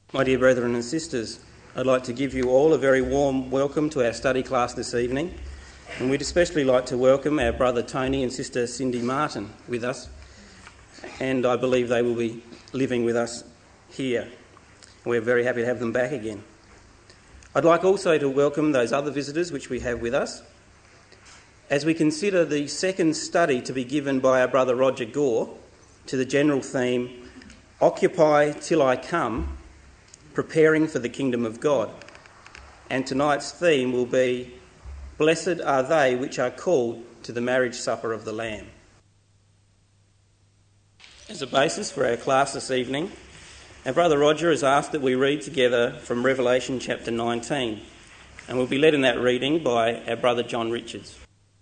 My dear brethren and sisters, I'd like to give you all a very warm welcome to our study class this evening, and we'd especially like to welcome our brother Tony and sister Cindy Martin with us, and I believe they will be living with us here. We're very happy to have them back again. I'd like also to welcome those other visitors which we have with us. As we consider the second study to be given by our brother Roger Gore to the general theme, Occupy Till I Come, Preparing for the Kingdom of God. And tonight's theme will be, Blessed are they which are called to the marriage supper of the Lamb. As a basis for our class this evening, our brother Roger has asked that we read together from Revelation chapter 19, and we'll be led in that reading by our brother John Richards.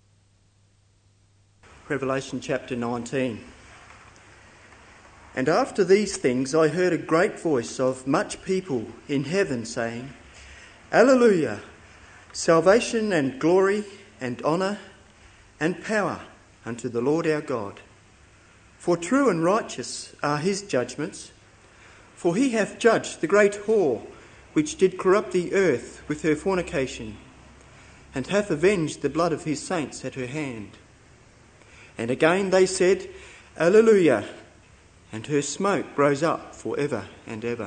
Revelation chapter 19. And after these things I heard a great voice of much people in heaven saying, Alleluia! Salvation and glory and honour and power unto the Lord our God. For true and righteous are his judgments. For he hath judged the great whore, which did corrupt the earth with her fornication, and hath avenged the blood of his saints at her hand. And again they said, Alleluia! And her smoke rose up for ever and ever.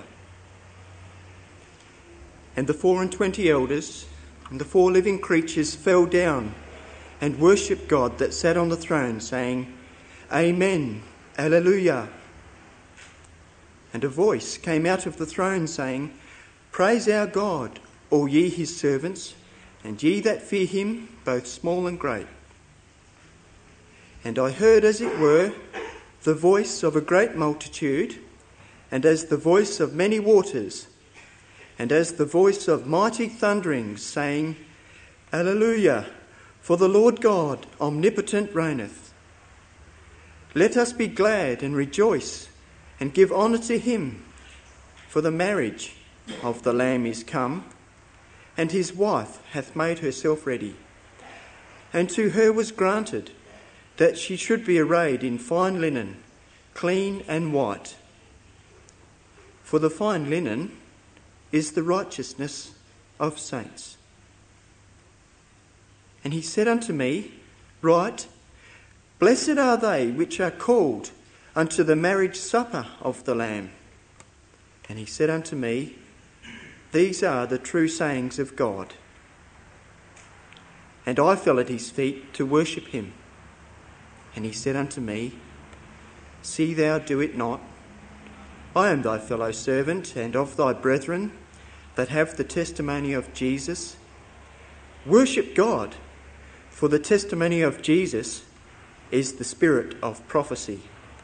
And the 24 elders and the 4 living creatures fell down and worshipped God that sat on the throne, saying, Amen, Alleluia. And a voice came out of the throne, saying, Praise our God, all ye his servants, and ye that fear him, both small and great. And I heard, as it were, the voice of a great multitude, and as the voice of many waters, and as the voice of mighty thunderings, saying, Alleluia, for the Lord God omnipotent reigneth. Let us be glad and rejoice, and give honour to him, for the marriage of the Lamb is come, and his wife hath made herself ready. And to her was granted that she should be arrayed in fine linen, clean and white. For the fine linen is the righteousness of saints. And he said unto me, Write, Blessed are they which are called unto the marriage supper of the Lamb. And he said unto me, These are the true sayings of God. And I fell at his feet to worship him. And he said unto me, See thou do it not. I am thy fellow servant and of thy brethren that have the testimony of Jesus. Worship God, for the testimony of Jesus is the spirit of prophecy.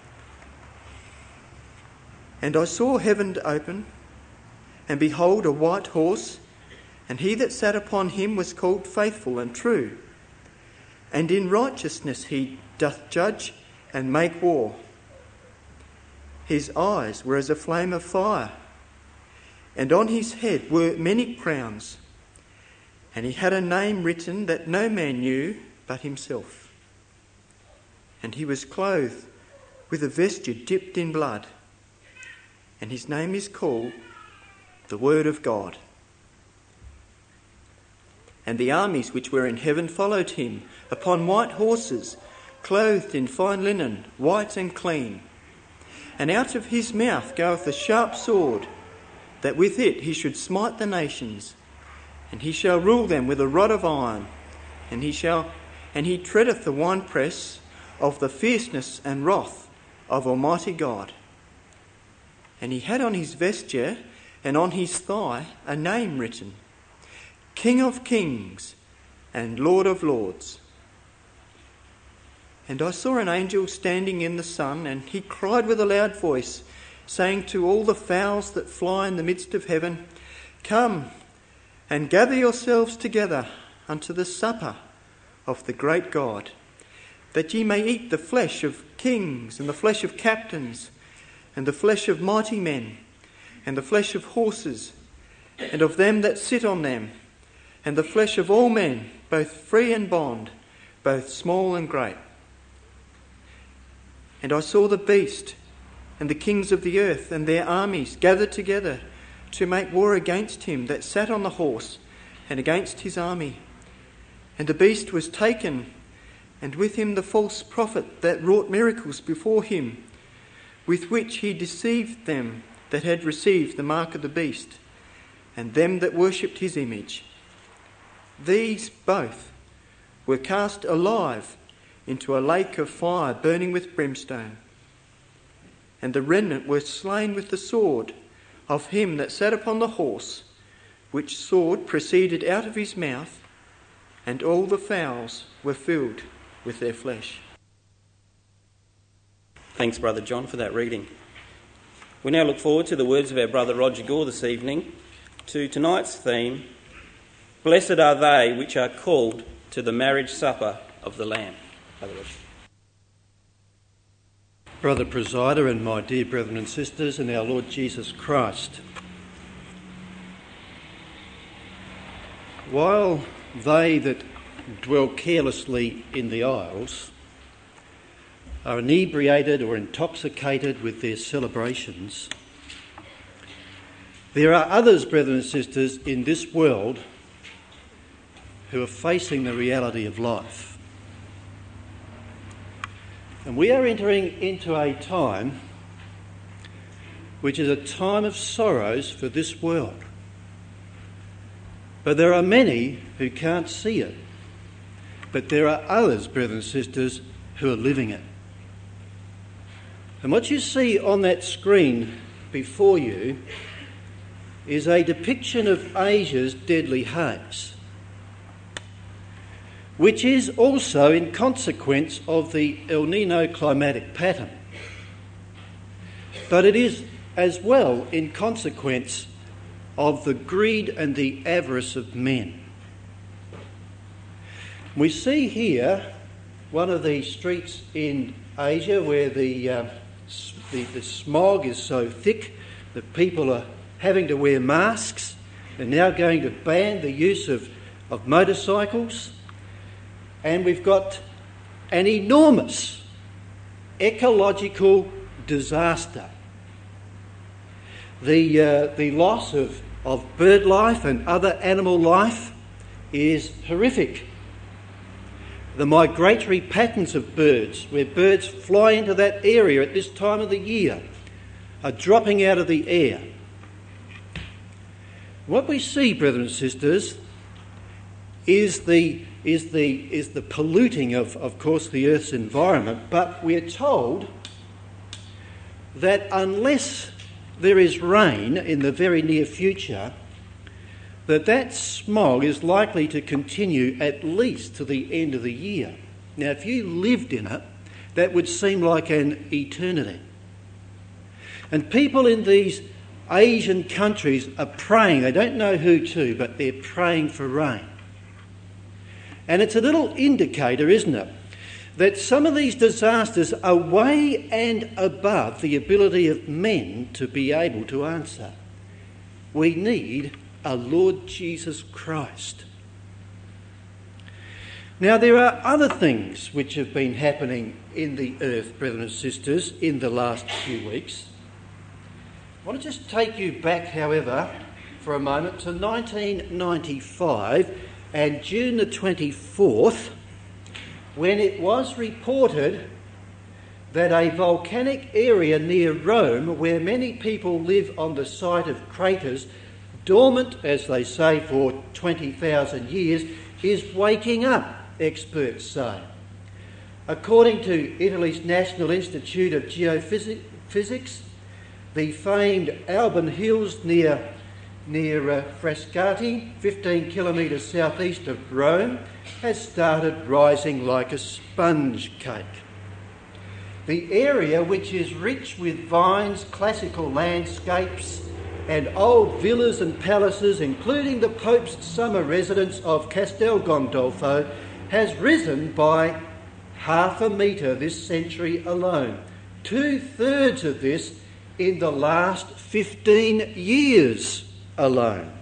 And I saw heaven open, and behold a white horse, and he that sat upon him was called Faithful and True, and in righteousness he doth judge and make war. His eyes were as a flame of fire, and on his head were many crowns, and he had a name written that no man knew but himself. And he was clothed with a vesture dipped in blood, and his name is called the Word of God. And the armies which were in heaven followed him upon white horses, clothed in fine linen, white and clean. And out of his mouth goeth a sharp sword, that with it he should smite the nations. And he shall rule them with a rod of iron. And he treadeth the winepress of the fierceness and wrath of Almighty God. And he had on his vesture and on his thigh a name written, King of Kings and Lord of Lords. And I saw an angel standing in the sun, and he cried with a loud voice, saying to all the fowls that fly in the midst of heaven, Come and gather yourselves together unto the supper of the great God, that ye may eat the flesh of kings, and the flesh of captains, and the flesh of mighty men, and the flesh of horses, and of them that sit on them, and the flesh of all men, both free and bond, both small and great. And I saw the beast and the kings of the earth and their armies gathered together to make war against him that sat on the horse and against his army. And the beast was taken, and with him the false prophet that wrought miracles before him, with which he deceived them that had received the mark of the beast, and them that worshipped his image. These both were cast alive into a lake of fire burning with brimstone. And the remnant were slain with the sword of him that sat upon the horse, which sword proceeded out of his mouth, and all the fowls were filled with their flesh. Thanks, Brother John, for that reading. We now look forward to the words of our brother Roger Gore this evening, to tonight's theme, Blessed are they which are called to the marriage supper of the Lamb. Brother Roger. Brother Presider and my dear brethren and sisters in our Lord Jesus Christ, while they that dwell carelessly in the aisles are inebriated or intoxicated with their celebrations, there are others, brethren and sisters, in this world who are facing the reality of life. And we are entering into a time which is a time of sorrows for this world. But there are many who can't see it. But there are others, brothers and sisters, who are living it. And what you see on that screen before you is a depiction of Asia's deadly haze, which is also in consequence of the El Nino climatic pattern. But it is as well in consequence of the greed and the avarice of men. We see here one of the streets in Asia where the smog is so thick that people are having to wear masks. They're now going to ban the use of motorcycles. And we've got an enormous ecological disaster. The loss of bird life and other animal life is horrific. The migratory patterns of birds, where birds fly into that area at this time of the year, are dropping out of the air. What we see, brothers and sisters, is the polluting of course, the Earth's environment, but we're told that unless there is rain in the very near future, that smog is likely to continue at least to the end of the year. Now, if you lived in it, that would seem like an eternity. And people in these Asian countries are praying, they don't know who to, but they're praying for rain. And it's a little indicator, isn't it, that some of these disasters are way and above the ability of men to be able to answer. We need a Lord Jesus Christ. Now, there are other things which have been happening in the earth, brethren and sisters, in the last few weeks. I want to just take you back, however, for a moment to 1995 and June the 24th, when it was reported that a volcanic area near Rome, where many people live on the site of craters, dormant, as they say, for 20,000 years, is waking up, experts say. According to Italy's National Institute of Geophysics, the famed Alban Hills near Frascati, 15 kilometres southeast of Rome, has started rising like a sponge cake. The area, which is rich with vines, classical landscapes and old villas and palaces, including the Pope's summer residence of Castel Gandolfo, has risen by 0.5 metre this century alone. 2/3 of this in the last 15 years alone.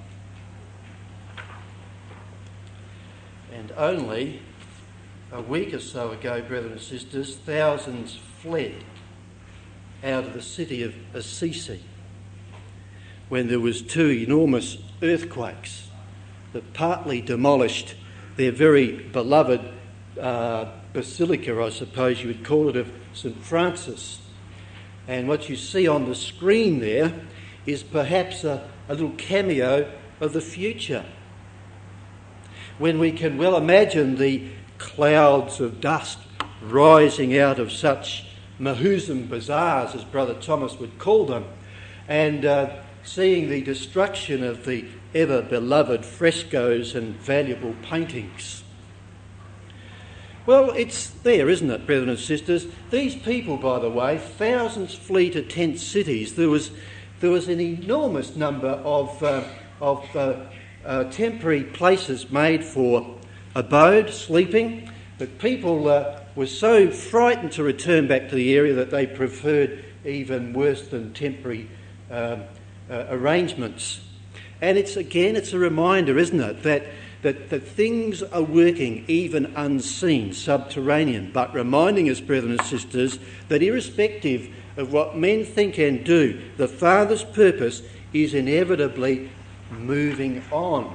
And only a week or so ago, brothers and sisters, thousands fled out of the city of Assisi. when there was two enormous earthquakes that partly demolished their very beloved basilica, I suppose you would call it, of St Francis. And what you see on the screen there is perhaps a little cameo of the future, when we can well imagine the clouds of dust rising out of such Mahusim bazaars, as Brother Thomas would call them, and seeing the destruction of the ever-beloved frescoes and valuable paintings. Well, it's there, isn't it, brethren and sisters? These people, by the way, thousands flee to tent cities. There was an enormous number of temporary places made for abode, sleeping, but people were so frightened to return back to the area that they preferred even worse than temporary arrangements. And it's a reminder, isn't it, that things are working even unseen, subterranean, but reminding us, brethren and sisters, that irrespective of what men think and do, the Father's purpose is inevitably moving on.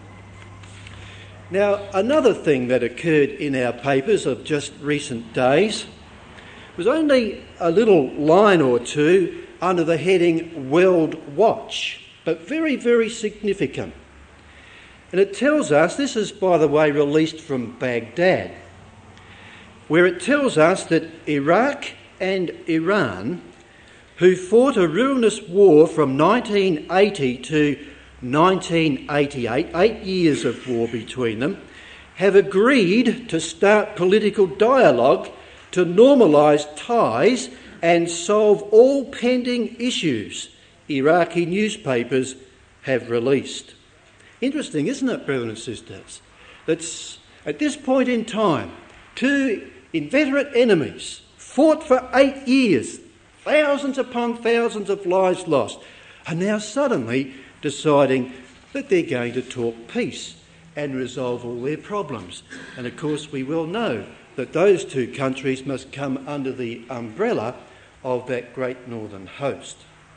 Now, another thing that occurred in our papers of just recent days was only a little line or two under the heading World Watch, but very, very significant. And it tells us, this is, by the way, released from Baghdad, where it tells us that Iraq and Iran, who fought a ruinous war from 1980 to 1988, 8 years of war between them, have agreed to start political dialogue to normalise ties and solve all pending issues, Iraqi newspapers have released. Interesting, isn't it, brethren and sisters? That's at this point in time, two inveterate enemies fought for 8 years, thousands upon thousands of lives lost, are now suddenly deciding that they're going to talk peace and resolve all their problems. And of course we well know that those two countries must come under the umbrella of that great northern host.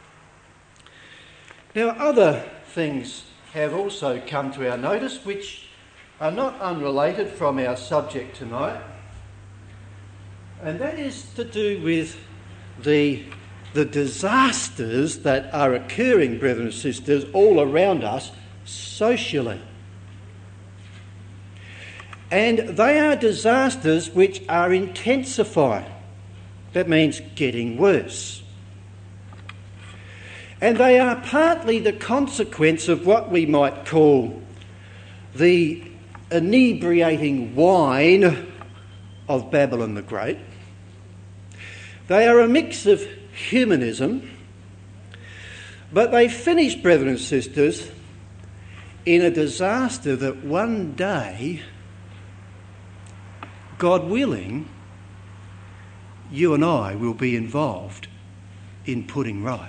Now, other things have also come to our notice which are not unrelated from our subject tonight, and that is to do with the disasters that are occurring, brethren and sisters, all around us socially. And they are disasters which are intensifying. That means getting worse. And they are partly the consequence of what we might call the inebriating wine of Babylon the Great. They are a mix of humanism, but they finish, brethren and sisters, in a disaster that one day, God willing, you and I will be involved in putting right.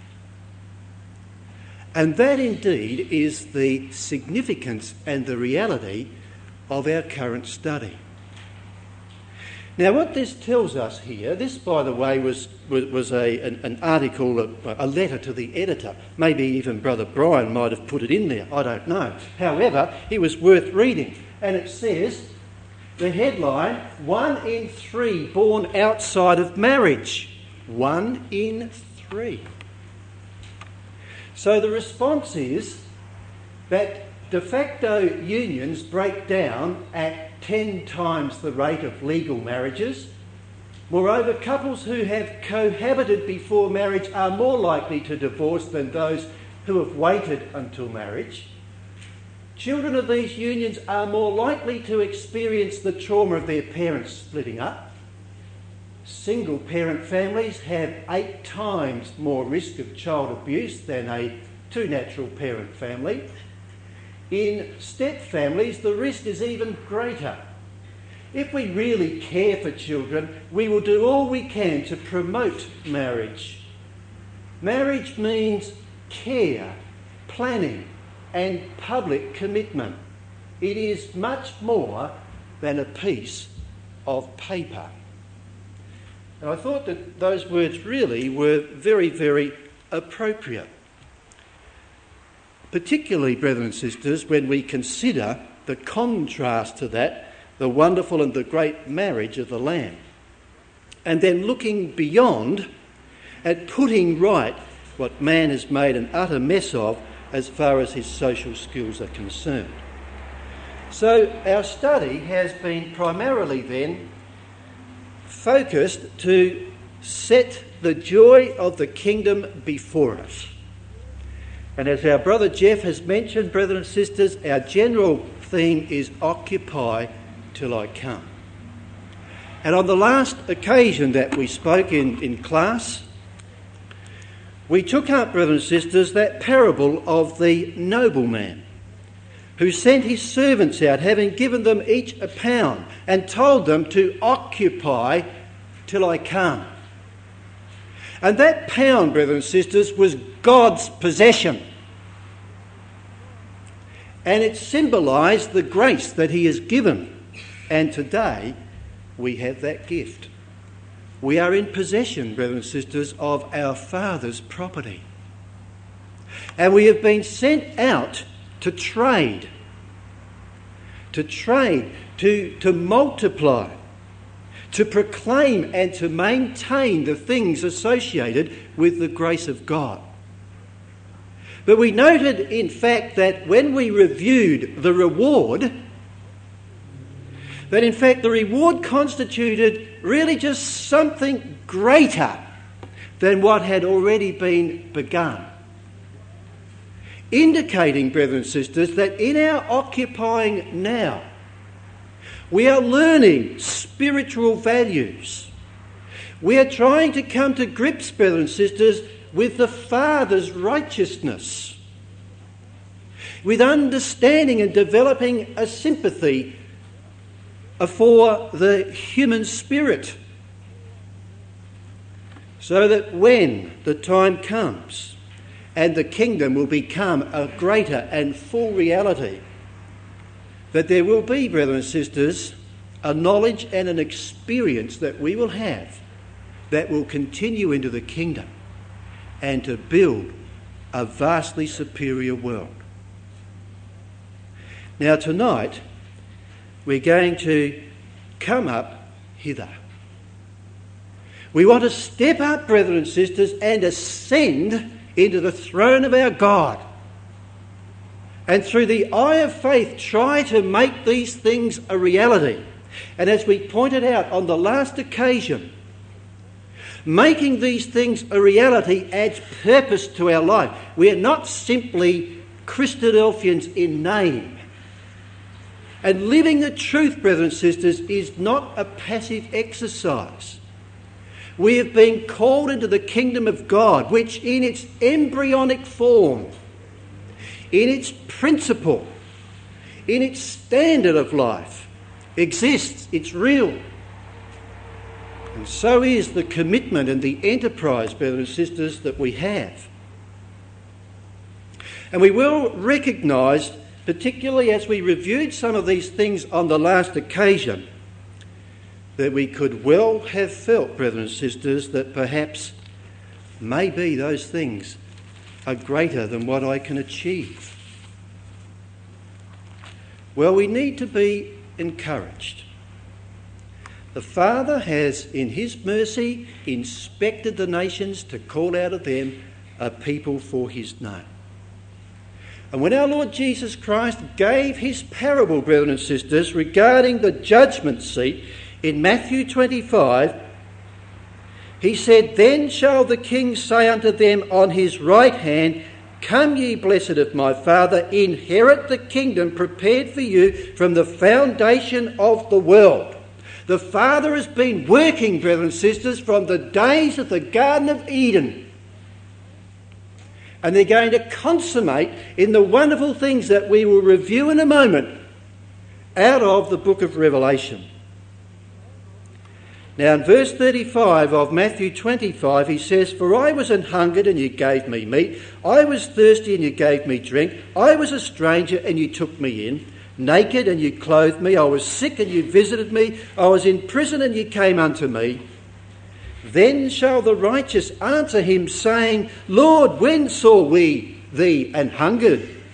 And that indeed is the significance and the reality of our current study. Now, what this tells us here, this, by the way, was an article, a letter to the editor. Maybe even Brother Brian might have put it in there, I don't know. However, it was worth reading. And it says, the headline, 1 in 3 born outside of marriage. 1 in 3. So the response is that de facto unions break down at 10 times the rate of legal marriages. Moreover, couples who have cohabited before marriage are more likely to divorce than those who have waited until marriage. Children of these unions are more likely to experience the trauma of their parents splitting up. Single parent families have 8 times more risk of child abuse than a 2 natural parent family. In step families, the risk is even greater. If we really care for children, we will do all we can to promote marriage. Marriage means care, planning, and public commitment. It is much more than a piece of paper. And I thought that those words really were very, very appropriate. particularly, brethren and sisters, when we consider the contrast to that, the wonderful and the great marriage of the Lamb. And then looking beyond at putting right what man has made an utter mess of as far as his social skills are concerned. So our study has been primarily then focused to set the joy of the kingdom before us. And as our brother Jeff has mentioned, brethren and sisters, our general theme is occupy till I come. And on the last occasion that we spoke in class, we took up, brethren and sisters, that parable of the nobleman who sent his servants out, having given them each £1, and told them to occupy till I come. And that pound, brethren and sisters, was God's possession. And it symbolised the grace that he has given. And today we have that gift. We are in possession, brethren and sisters, of our Father's property. And we have been sent out to trade, to multiply, to proclaim and to maintain the things associated with the grace of God. But we noted, in fact, that when we reviewed the reward, that in fact the reward constituted really just something greater than what had already been begun. Indicating, brethren and sisters, that in our occupying now, we are learning spiritual values. We are trying to come to grips, brethren and sisters, with the Father's righteousness, with understanding and developing a sympathy for the human spirit, so that when the time comes and the kingdom will become a greater and full reality, that there will be, brethren and sisters, a knowledge and an experience that we will have that will continue into the kingdom and to build a vastly superior world. Now tonight we're going to come up hither. We want to step up, brethren and sisters, and ascend into the throne of our God. And through the eye of faith, try to make these things a reality. And as we pointed out on the last occasion, making these things a reality adds purpose to our life. We are not simply Christadelphians in name. And living the truth, brethren and sisters, is not a passive exercise. We have been called into the kingdom of God, which in its embryonic form, in its principle, in its standard of life, exists. It's real. And so is the commitment and the enterprise, brothers and sisters, that we have. And we will recognise, particularly as we reviewed some of these things on the last occasion, that we could well have felt, brethren and sisters, that perhaps maybe those things are greater than what I can achieve. Well, we need to be encouraged. The Father has, in his mercy, inspected the nations to call out of them a people for his name. And when our Lord Jesus Christ gave his parable, brethren and sisters, regarding the judgment seat in Matthew 25, he said, "Then shall the king say unto them on his right hand, Come ye blessed of my Father, inherit the kingdom prepared for you from the foundation of the world." The Father has been working, brethren and sisters, from the days of the Garden of Eden. And they're going to consummate in the wonderful things that we will review in a moment out of the book of Revelation. Now in verse 35 of Matthew 25 he says, "For I was an hungered and you gave me meat. I was thirsty and you gave me drink. I was a stranger and you took me in. Naked and you clothed me. I was sick and you visited me. I was in prison and you came unto me. Then shall the righteous answer him, saying, Lord, when saw we thee and hungered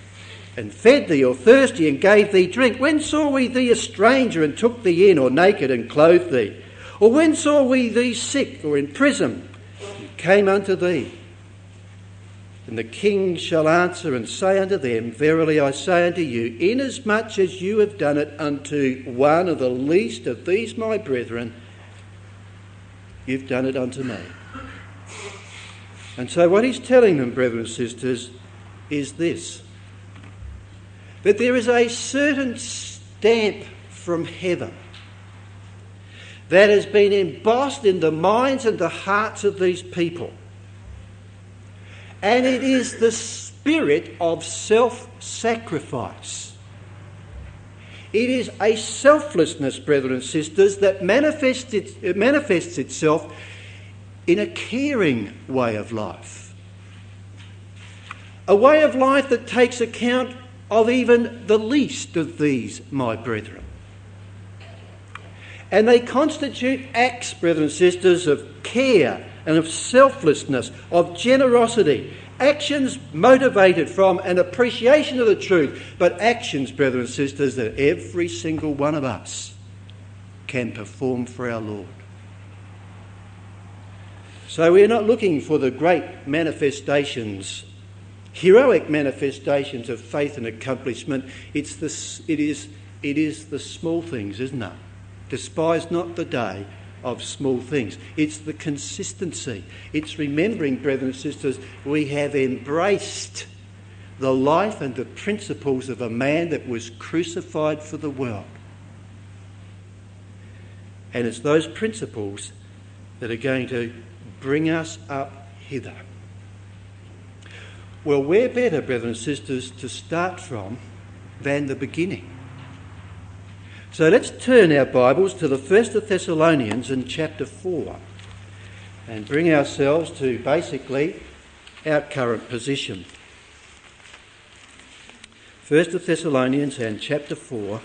and fed thee, or thirsty, and gave thee drink? When saw we thee a stranger, and took thee in, or naked, and clothed thee? Or when saw we thee sick, or in prison, and came unto thee? And the king shall answer and say unto them, Verily I say unto you, inasmuch as you have done it unto one of the least of these my brethren, you've done it unto me. And so what he's telling them, brethren and sisters, is this: that there is a certain stamp from heaven that has been embossed in the minds and the hearts of these people. And it is the spirit of self-sacrifice. It is a selflessness, brethren and sisters, that manifests itself in a caring way of life. A way of life that takes account of even the least of these, my brethren. And they constitute acts, brethren and sisters, of care and of selflessness, of generosity, actions motivated from an appreciation of the truth, but actions, brethren and sisters, that every single one of us can perform for our Lord. So we're not looking for the great manifestations, heroic manifestations of faith and accomplishment. It is the small things, isn't it? Despise not the day of small things. It's the consistency. It's remembering, brethren and sisters, we have embraced the life and the principles of a man that was crucified for the world. And it's those principles that are going to bring us up hither. Well, where better, brethren and sisters, to start from than the beginning? So let's turn our Bibles to the 1st Thessalonians in chapter 4 and bring ourselves to basically our current position. 1st Thessalonians and chapter 4.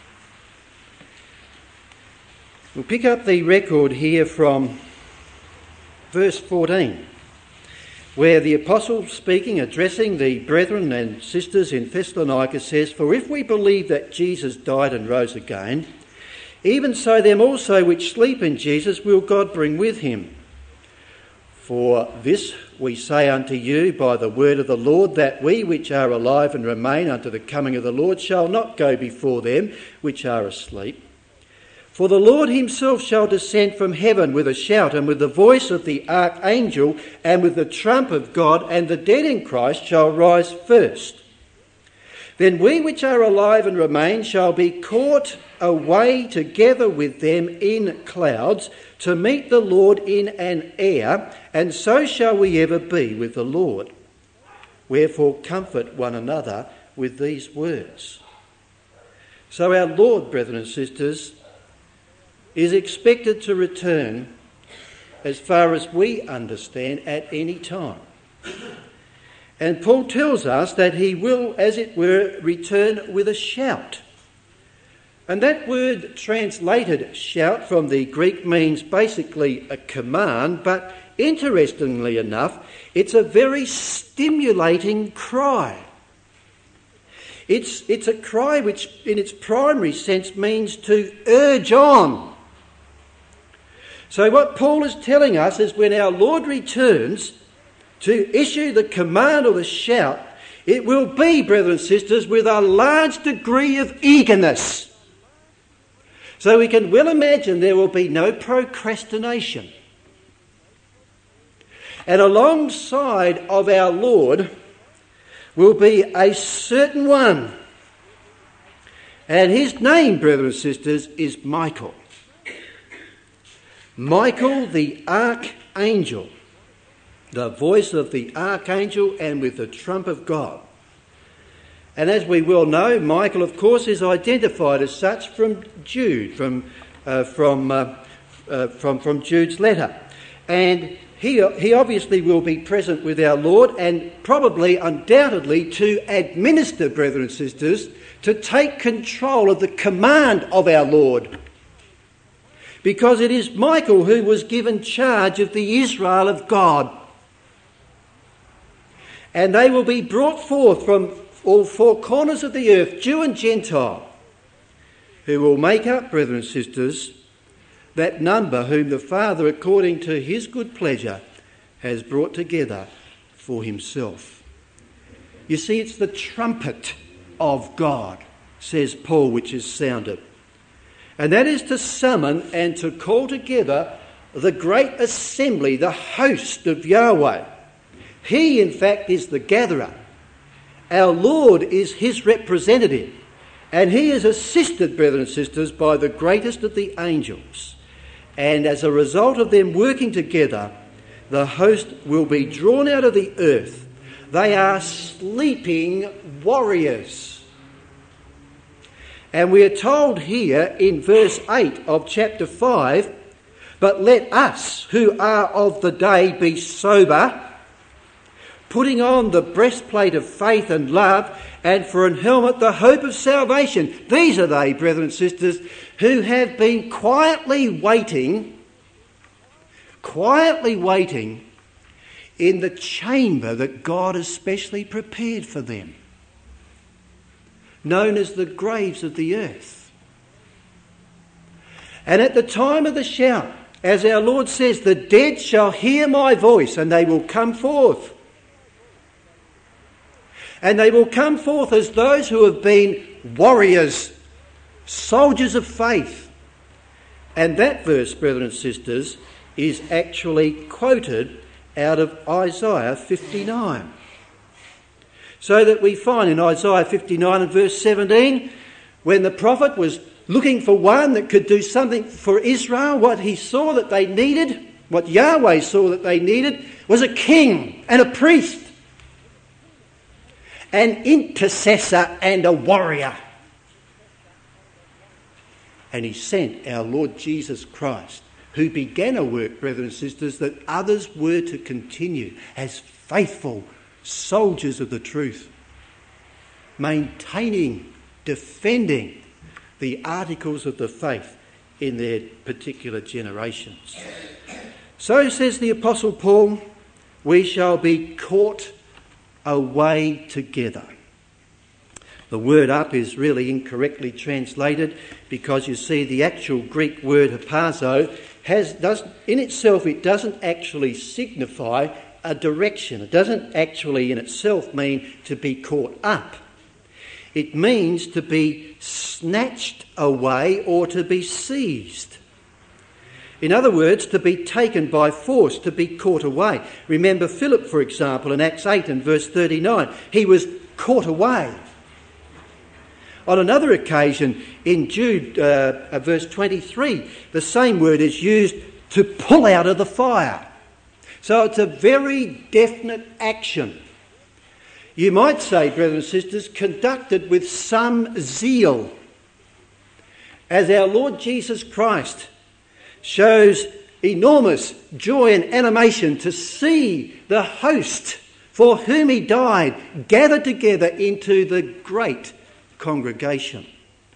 We'll pick up the record here from verse 14, where the apostle speaking, addressing the brethren and sisters in Thessalonica, says, For if we believe that Jesus died and rose again, even so them also which sleep in Jesus will God bring with him. For this we say unto you by the word of the Lord, that we which are alive and remain unto the coming of the Lord shall not go before them which are asleep. For the Lord himself shall descend from heaven with a shout, and with the voice of the archangel, and with the trump of God, and the dead in Christ shall rise first. Then we which are alive and remain shall be caught away together with them in clouds, to meet the Lord in an air, and so shall we ever be with the Lord. Wherefore comfort one another with these words. So our Lord, brethren and sisters, is expected to return, as far as we understand, at any time. And Paul tells us that he will, as it were, return with a shout. And that word translated shout from the Greek means basically a command, but interestingly enough, it's a very stimulating cry. It's a cry which in its primary sense means to urge on. So what Paul is telling us is when our Lord returns to issue the command or the shout, it will be, brethren and sisters, with a large degree of eagerness. So we can well imagine there will be no procrastination. And alongside of our Lord will be a certain one. And his name, brethren and sisters, is Michael. Michael the archangel, the voice of the archangel, and with the trump of God. And as we well know, Michael, of course, is identified as such from Jude, from Jude's letter. And he obviously will be present with our Lord, and probably, undoubtedly, to administer, brethren and sisters, to take control of the command of our Lord. Because it is Michael who was given charge of the Israel of God. And they will be brought forth from all four corners of the earth, Jew and Gentile, who will make up, brethren and sisters, that number whom the Father, according to his good pleasure, has brought together for himself. You see, it's the trumpet of God, says Paul, which is sounded. And that is to summon and to call together the great assembly, the host of Yahweh. He, in fact, is the gatherer. Our Lord is his representative. And he is assisted, brethren and sisters, by the greatest of the angels. And as a result of them working together, the host will be drawn out of the earth. They are sleeping warriors. And we are told here in verse 8 of chapter 5, but let us who are of the day be sober, putting on the breastplate of faith and love, and for an helmet the hope of salvation. These are they, brethren and sisters, who have been quietly waiting in the chamber that God has specially prepared for them, known as the graves of the earth. And at the time of the shout, as our Lord says, the dead shall hear my voice and they will come forth. And they will come forth as those who have been warriors, soldiers of faith. And that verse, brethren and sisters, is actually quoted out of Isaiah 59. So that we find in Isaiah 59 and verse 17, when the prophet was looking for one that could do something for Israel, what he saw that they needed, what Yahweh saw that they needed, was a king and a priest, an intercessor and a warrior. And he sent our Lord Jesus Christ, who began a work, brethren and sisters, that others were to continue as faithful soldiers of the truth, maintaining, defending the articles of the faith in their particular generations. So says the Apostle Paul, we shall be caught away together. The word up is really incorrectly translated because you see the actual Greek word hapazo in itself it doesn't actually signify a direction. It doesn't actually in itself mean to be caught up. It means to be snatched away or to be seized. In other words, to be taken by force, to be caught away. Remember Philip, for example, in Acts 8 and verse 39. He was caught away. On another occasion, in Jude, verse 23, the same word is used to pull out of the fire. So it's a very definite action. You might say, brothers and sisters, conducted with some zeal, as our Lord Jesus Christ shows enormous joy and animation to see the host for whom he died gathered together into the great congregation.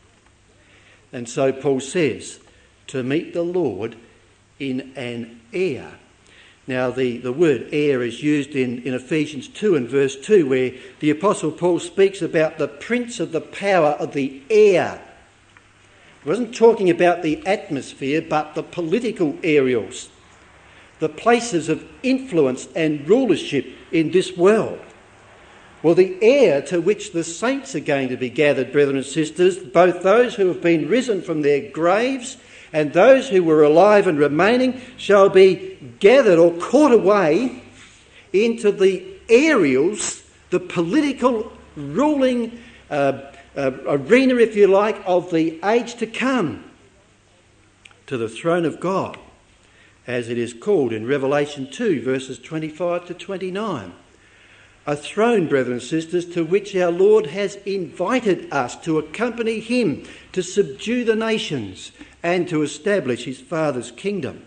And so Paul says, to meet the Lord in an air. Now the word air is used in Ephesians 2 and verse 2, where the Apostle Paul speaks about the prince of the power of the air. He wasn't talking about the atmosphere, but the political areas, the places of influence and rulership in this world. Well, the air to which the saints are going to be gathered, brethren and sisters, both those who have been risen from their graves and those who were alive and remaining, shall be gathered or caught away into the areas, the political ruling arena, if you like, of the age to come, to the throne of God, as it is called in Revelation 2, verses 25 to 29. A throne, brethren and sisters, to which our Lord has invited us to accompany him, to subdue the nations and to establish his Father's kingdom.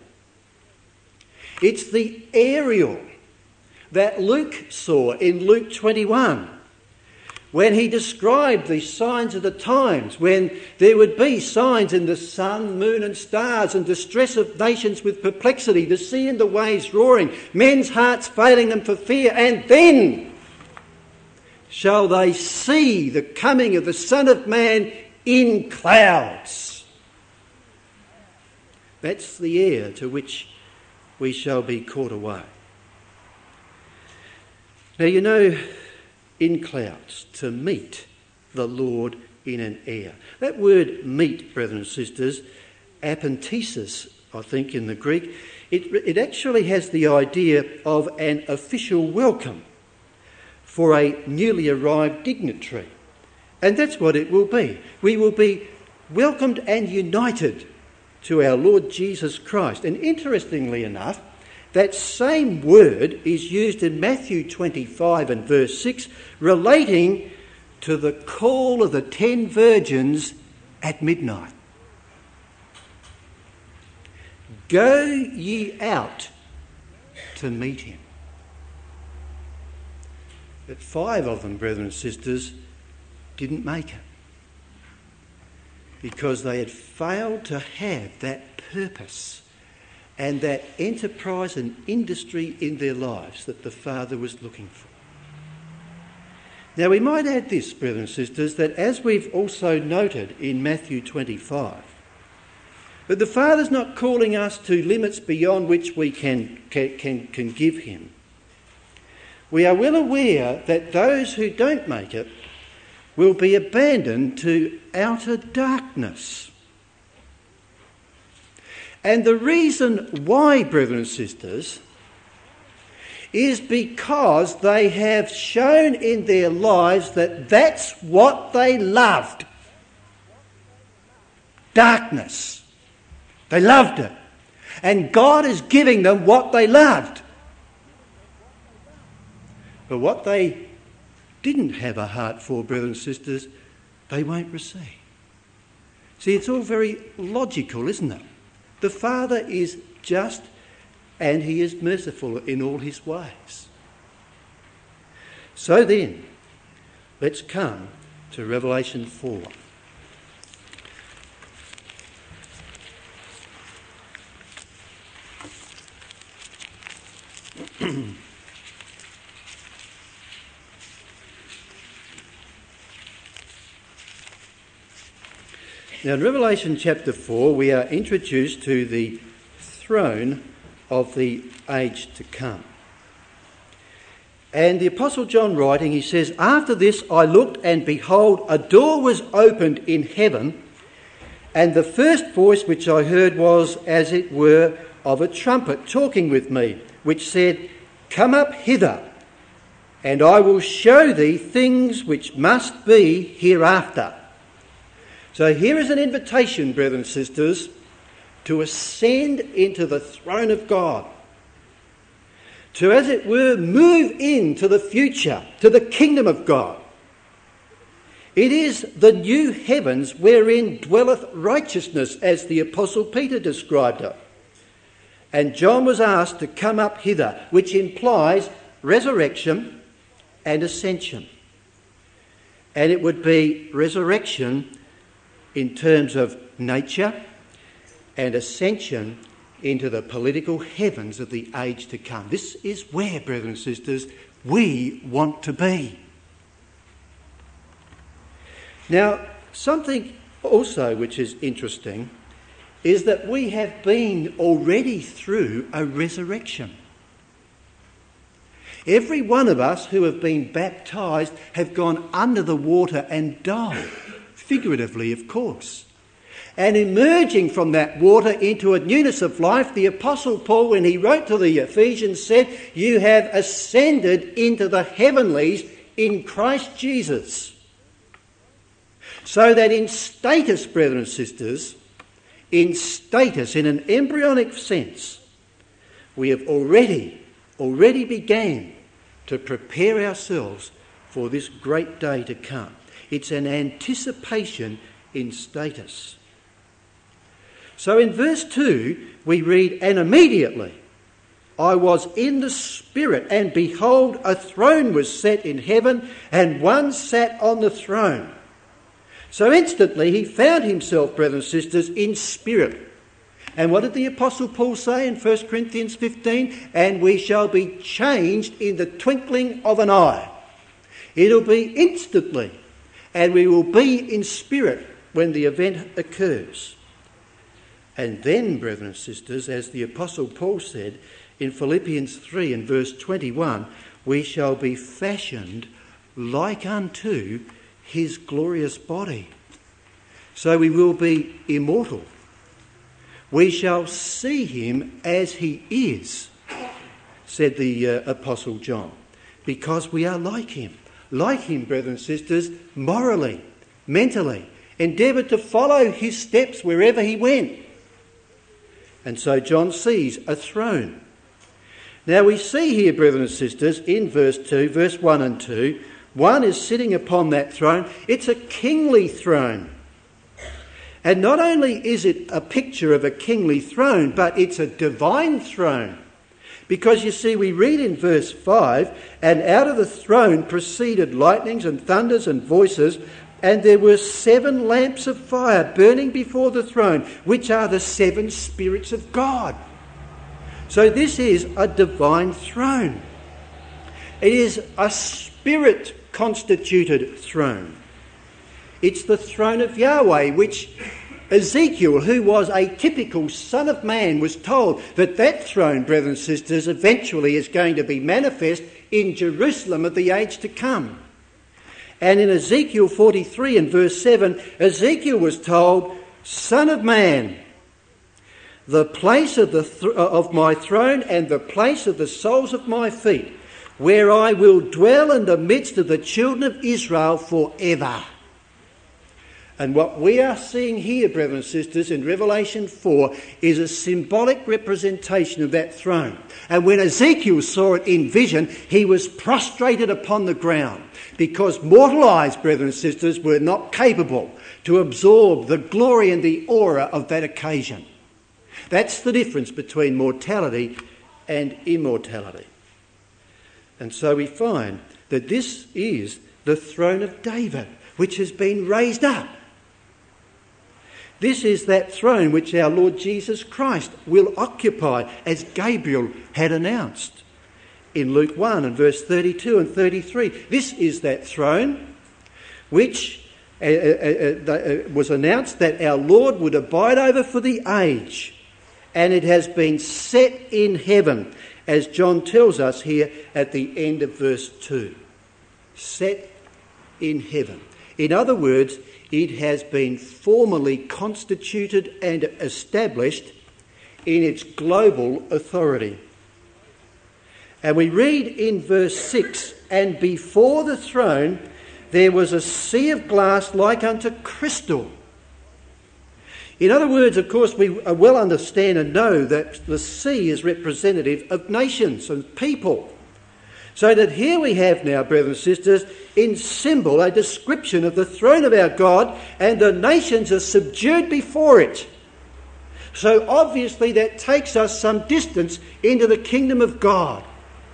It's the aerial that Luke saw in Luke 21, when he described the signs of the times, when there would be signs in the sun, moon and stars, and distress of nations with perplexity, the sea and the waves roaring, men's hearts failing them for fear, and then shall they see the coming of the Son of Man in clouds. That's the air to which we shall be caught away. Now, you know, in clouds, to meet the Lord in an air. That word meet, brethren and sisters, apentesis, I think, in the Greek, it actually has the idea of an official welcome for a newly arrived dignitary. And that's what it will be. We will be welcomed and united to our Lord Jesus Christ. And interestingly enough, that same word is used in Matthew 25 and verse 6, relating to the call of the 10 virgins at midnight. Go ye out to meet him. But 5 of them, brethren and sisters, didn't make it, because they had failed to have that purpose and that enterprise and industry in their lives that the Father was looking for. Now, we might add this, brethren and sisters, that as we've also noted in Matthew 25, that the Father's not calling us to limits beyond which we can give him. We are well aware that those who don't make it will be abandoned to outer darkness. And the reason why, brethren and sisters, is because they have shown in their lives that that's what they loved. Darkness. They loved it. And God is giving them what they loved. But what they didn't have a heart for, brethren and sisters, they won't receive. See, it's all very logical, isn't it? The Father is just and he is merciful in all his ways. So then, let's come to Revelation 4. Now, in Revelation chapter 4, we are introduced to the throne of the age to come. And the Apostle John writing, he says, "After this I looked, and behold, a door was opened in heaven, and the first voice which I heard was, as it were, of a trumpet talking with me, which said, 'Come up hither, and I will show thee things which must be hereafter.'" So here is an invitation, brethren and sisters, to ascend into the throne of God, to, as it were, move into the future, to the kingdom of God. It is the new heavens wherein dwelleth righteousness, as the Apostle Peter described it. And John was asked to come up hither, which implies resurrection and ascension. And it would be resurrection in terms of nature and ascension into the political heavens of the age to come. This is where, brethren and sisters, we want to be. Now, something also which is interesting is that we have been already through a resurrection. Every one of us who have been baptised have gone under the water and died. Figuratively, of course. And emerging from that water into a newness of life, the Apostle Paul, when he wrote to the Ephesians, said, "You have ascended into the heavenlies in Christ Jesus." So that in status, brethren and sisters, in an embryonic sense, we have already began to prepare ourselves for this great day to come. It's an anticipation in status. So in verse 2, we read, "And immediately I was in the Spirit, and behold, a throne was set in heaven, and one sat on the throne." So instantly he found himself, brethren and sisters, in spirit. And what did the Apostle Paul say in 1 Corinthians 15? "And we shall be changed in the twinkling of an eye." It'll be instantly, and we will be in spirit when the event occurs. And then, brethren and sisters, as the Apostle Paul said in Philippians 3 and verse 21, we shall be fashioned like unto his glorious body. So we will be immortal. We shall see him as he is, said the Apostle John, because we are like him. Like him, brethren and sisters, morally, mentally, endeavoured to follow his steps wherever he went. And so John sees a throne. Now we see here, brethren and sisters, in verse 2, verse 1 and 2, one is sitting upon that throne. It's a kingly throne. And not only is it a picture of a kingly throne, but it's a divine throne. Because you see, we read in verse 5, and out of the throne proceeded lightnings and thunders and voices, and there were 7 lamps of fire burning before the throne, which are the 7 spirits of God. So this is a divine throne. It is a spirit-constituted throne. It's the throne of Yahweh, which Ezekiel, who was a typical son of man, was told that throne, brethren and sisters, eventually is going to be manifest in Jerusalem of the age to come. And in Ezekiel 43 and verse 7, Ezekiel was told, Son of man, the place of my throne and the place of the soles of my feet, where I will dwell in the midst of the children of Israel forever. And what we are seeing here, brethren and sisters, in Revelation 4 is a symbolic representation of that throne. And when Ezekiel saw it in vision, he was prostrated upon the ground, because mortal eyes, brethren and sisters, were not capable to absorb the glory and the aura of that occasion. That's the difference between mortality and immortality. And so we find that this is the throne of David, which has been raised up. This is that throne which our Lord Jesus Christ will occupy, as Gabriel had announced in Luke 1 and verse 32 and 33. This is that throne which was announced that our Lord would abide over for the age, and it has been set in heaven, as John tells us here at the end of verse 2. Set in heaven. In other words, it has been formally constituted and established in its global authority. And we read in verse 6, and before the throne there was a sea of glass like unto crystal. In other words, of course, we well understand and know that the sea is representative of nations and people. So that here we have now, brethren and sisters, in symbol a description of the throne of our God, and the nations are subdued before it. So obviously that takes us some distance into the kingdom of God.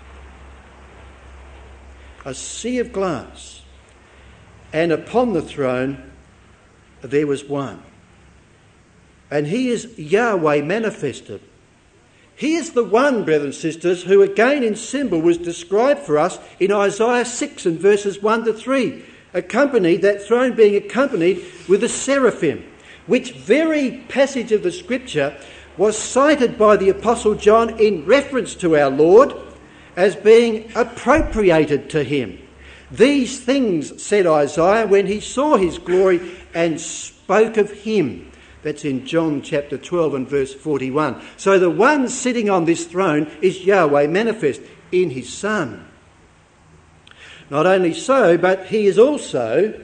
A sea of glass, and upon the throne there was one. And he is Yahweh manifested. He is the one, brethren and sisters, who again in symbol was described for us in Isaiah 6 and verses 1 to 3, that throne being accompanied with a seraphim, which very passage of the scripture was cited by the Apostle John in reference to our Lord as being appropriated to him. These things, said Isaiah, when he saw his glory and spoke of him. That's in John chapter 12 and verse 41. So the one sitting on this throne is Yahweh manifest in his Son. Not only so, but he is also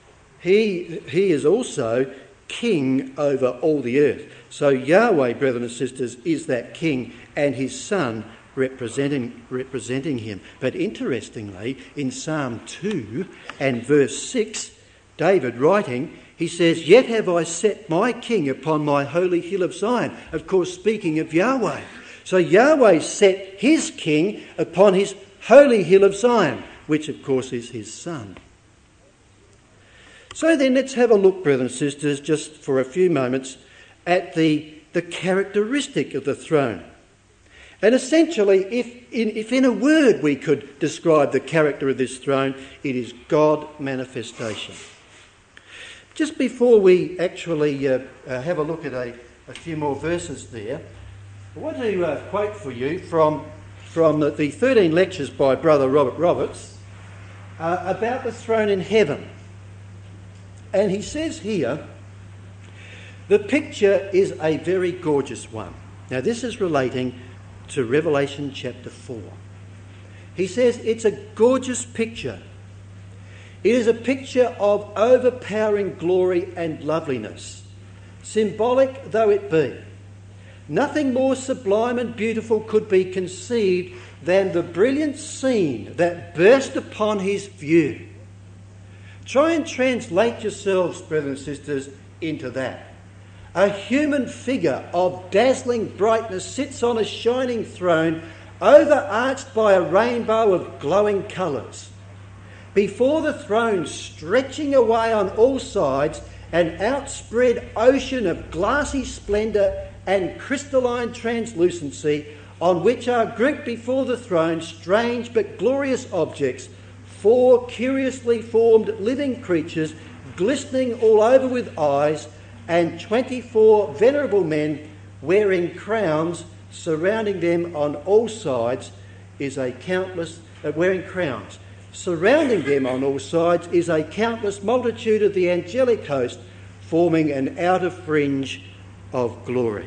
king over all the earth. So Yahweh, brethren and sisters, is that king, and his Son representing him. But interestingly, in Psalm 2 and verse 6, David writing, he says, "Yet have I set my king upon my holy hill of Zion." Of course, speaking of Yahweh. So Yahweh set his king upon his holy hill of Zion, which of course is his Son. So then let's have a look, brethren and sisters, just for a few moments, at the characteristic of the throne. And essentially, if in a word we could describe the character of this throne, it is God manifestation. Just before we actually have a look at a few more verses there, I want to quote for you from the 13 lectures by Brother Robert Roberts about the throne in heaven. And he says here, the picture is a very gorgeous one. Now this is relating to Revelation chapter 4. He says it's a gorgeous picture. It is a picture of overpowering glory and loveliness, symbolic though it be. Nothing more sublime and beautiful could be conceived than the brilliant scene that burst upon his view. Try and translate yourselves, brothers and sisters, into that. A human figure of dazzling brightness sits on a shining throne overarched by a rainbow of glowing colours. Before the throne, stretching away on all sides, an outspread ocean of glassy splendour and crystalline translucency, on which are grouped before the throne strange but glorious objects, 4 curiously formed living creatures glistening all over with eyes, and 24 venerable men wearing crowns surrounding them on all sides is a countless Surrounding them on all sides is a countless multitude of the angelic host, forming an outer fringe of glory.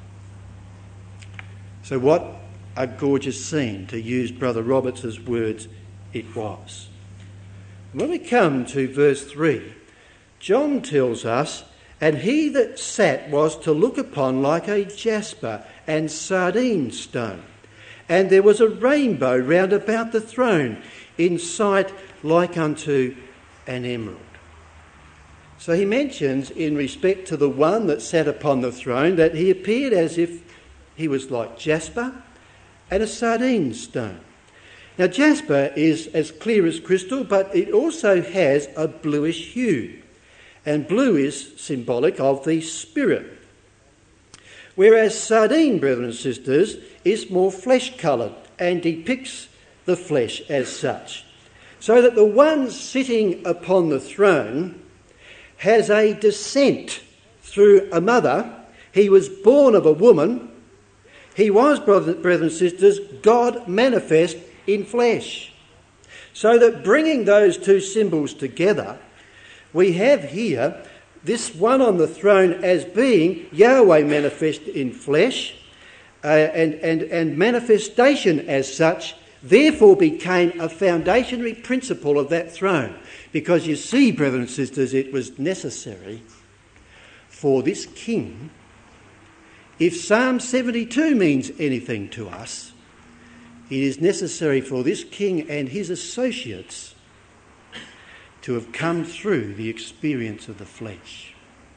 So what a gorgeous scene, to use Brother Roberts' words, it was. When we come to verse 3, John tells us, and he that sat was to look upon like a jasper and sardine stone, and there was a rainbow round about the throne, in sight like unto an emerald. So he mentions, in respect to the one that sat upon the throne, that he appeared as if he was like jasper and a sardine stone. Now jasper is as clear as crystal, but it also has a bluish hue, and blue is symbolic of the Spirit. Whereas sardine, brethren and sisters, is more flesh-coloured and depicts the flesh as such. So that the one sitting upon the throne has a descent through a mother. He was born of a woman. He was, brethren and sisters, God manifest in flesh. So that bringing those two symbols together, we have here this one on the throne as being Yahweh manifest in flesh, and manifestation as such therefore became a foundationary principle of that throne. Because you see, brethren and sisters, it was necessary for this king, if Psalm 72 means anything to us, it is necessary for this king and his associates to have come through the experience of the flesh.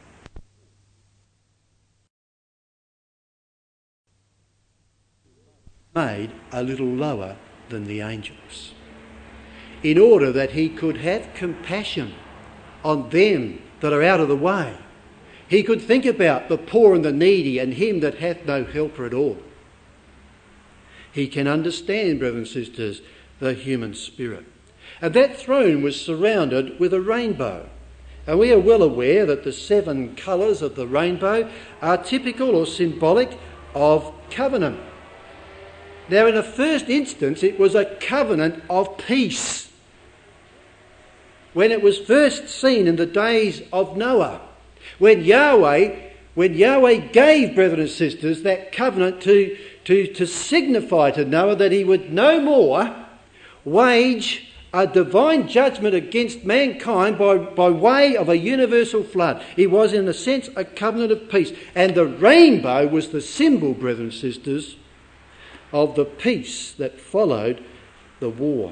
Made a little lower than the angels, in order that he could have compassion on them that are out of the way. He could think about the poor and the needy and him that hath no helper at all. He can understand, brothers and sisters, the human spirit. And that throne was surrounded with a rainbow. And we are well aware that the 7 colours of the rainbow are typical or symbolic of covenant. Now, in the first instance, it was a covenant of peace. When it was first seen in the days of Noah, when Yahweh gave, brethren and sisters, that covenant to signify to Noah that he would no more wage a divine judgment against mankind by way of a universal flood. It was, in a sense, a covenant of peace. And the rainbow was the symbol, brethren and sisters, of the peace that followed the war.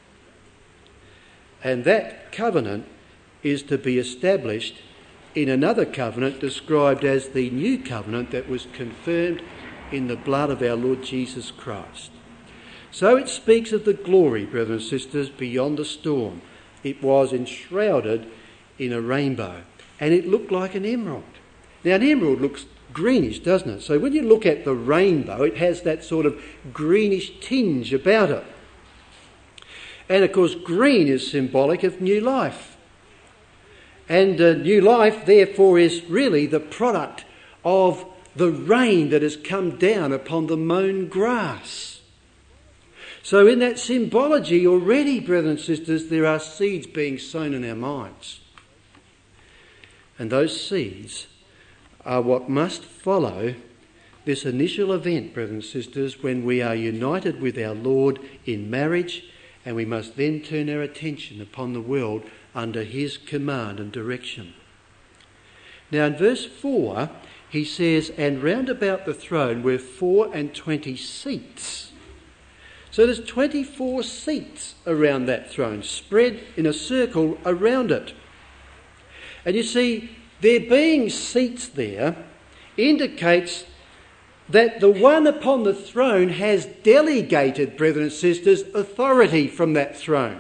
And that covenant is to be established in another covenant described as the new covenant that was confirmed in the blood of our Lord Jesus Christ. So it speaks of the glory, brethren and sisters, beyond the storm. It was enshrouded in a rainbow, and it looked like an emerald. Now, an emerald looks greenish, doesn't it? So when you look at the rainbow, it has that sort of greenish tinge about it. And of course, green is symbolic of new life. And new life, therefore, is really the product of the rain that has come down upon the mown grass. So in that symbology already, brothers and sisters, there are seeds being sown in our minds. And those seeds are what must follow this initial event, brothers and sisters, when we are united with our Lord in marriage, and we must then turn our attention upon the world under his command and direction. Now in verse 4, he says, "And round about the throne were 24 seats." So there's 24 seats around that throne, spread in a circle around it. And you see, there being seats there indicates that the one upon the throne has delegated, brethren and sisters, authority from that throne.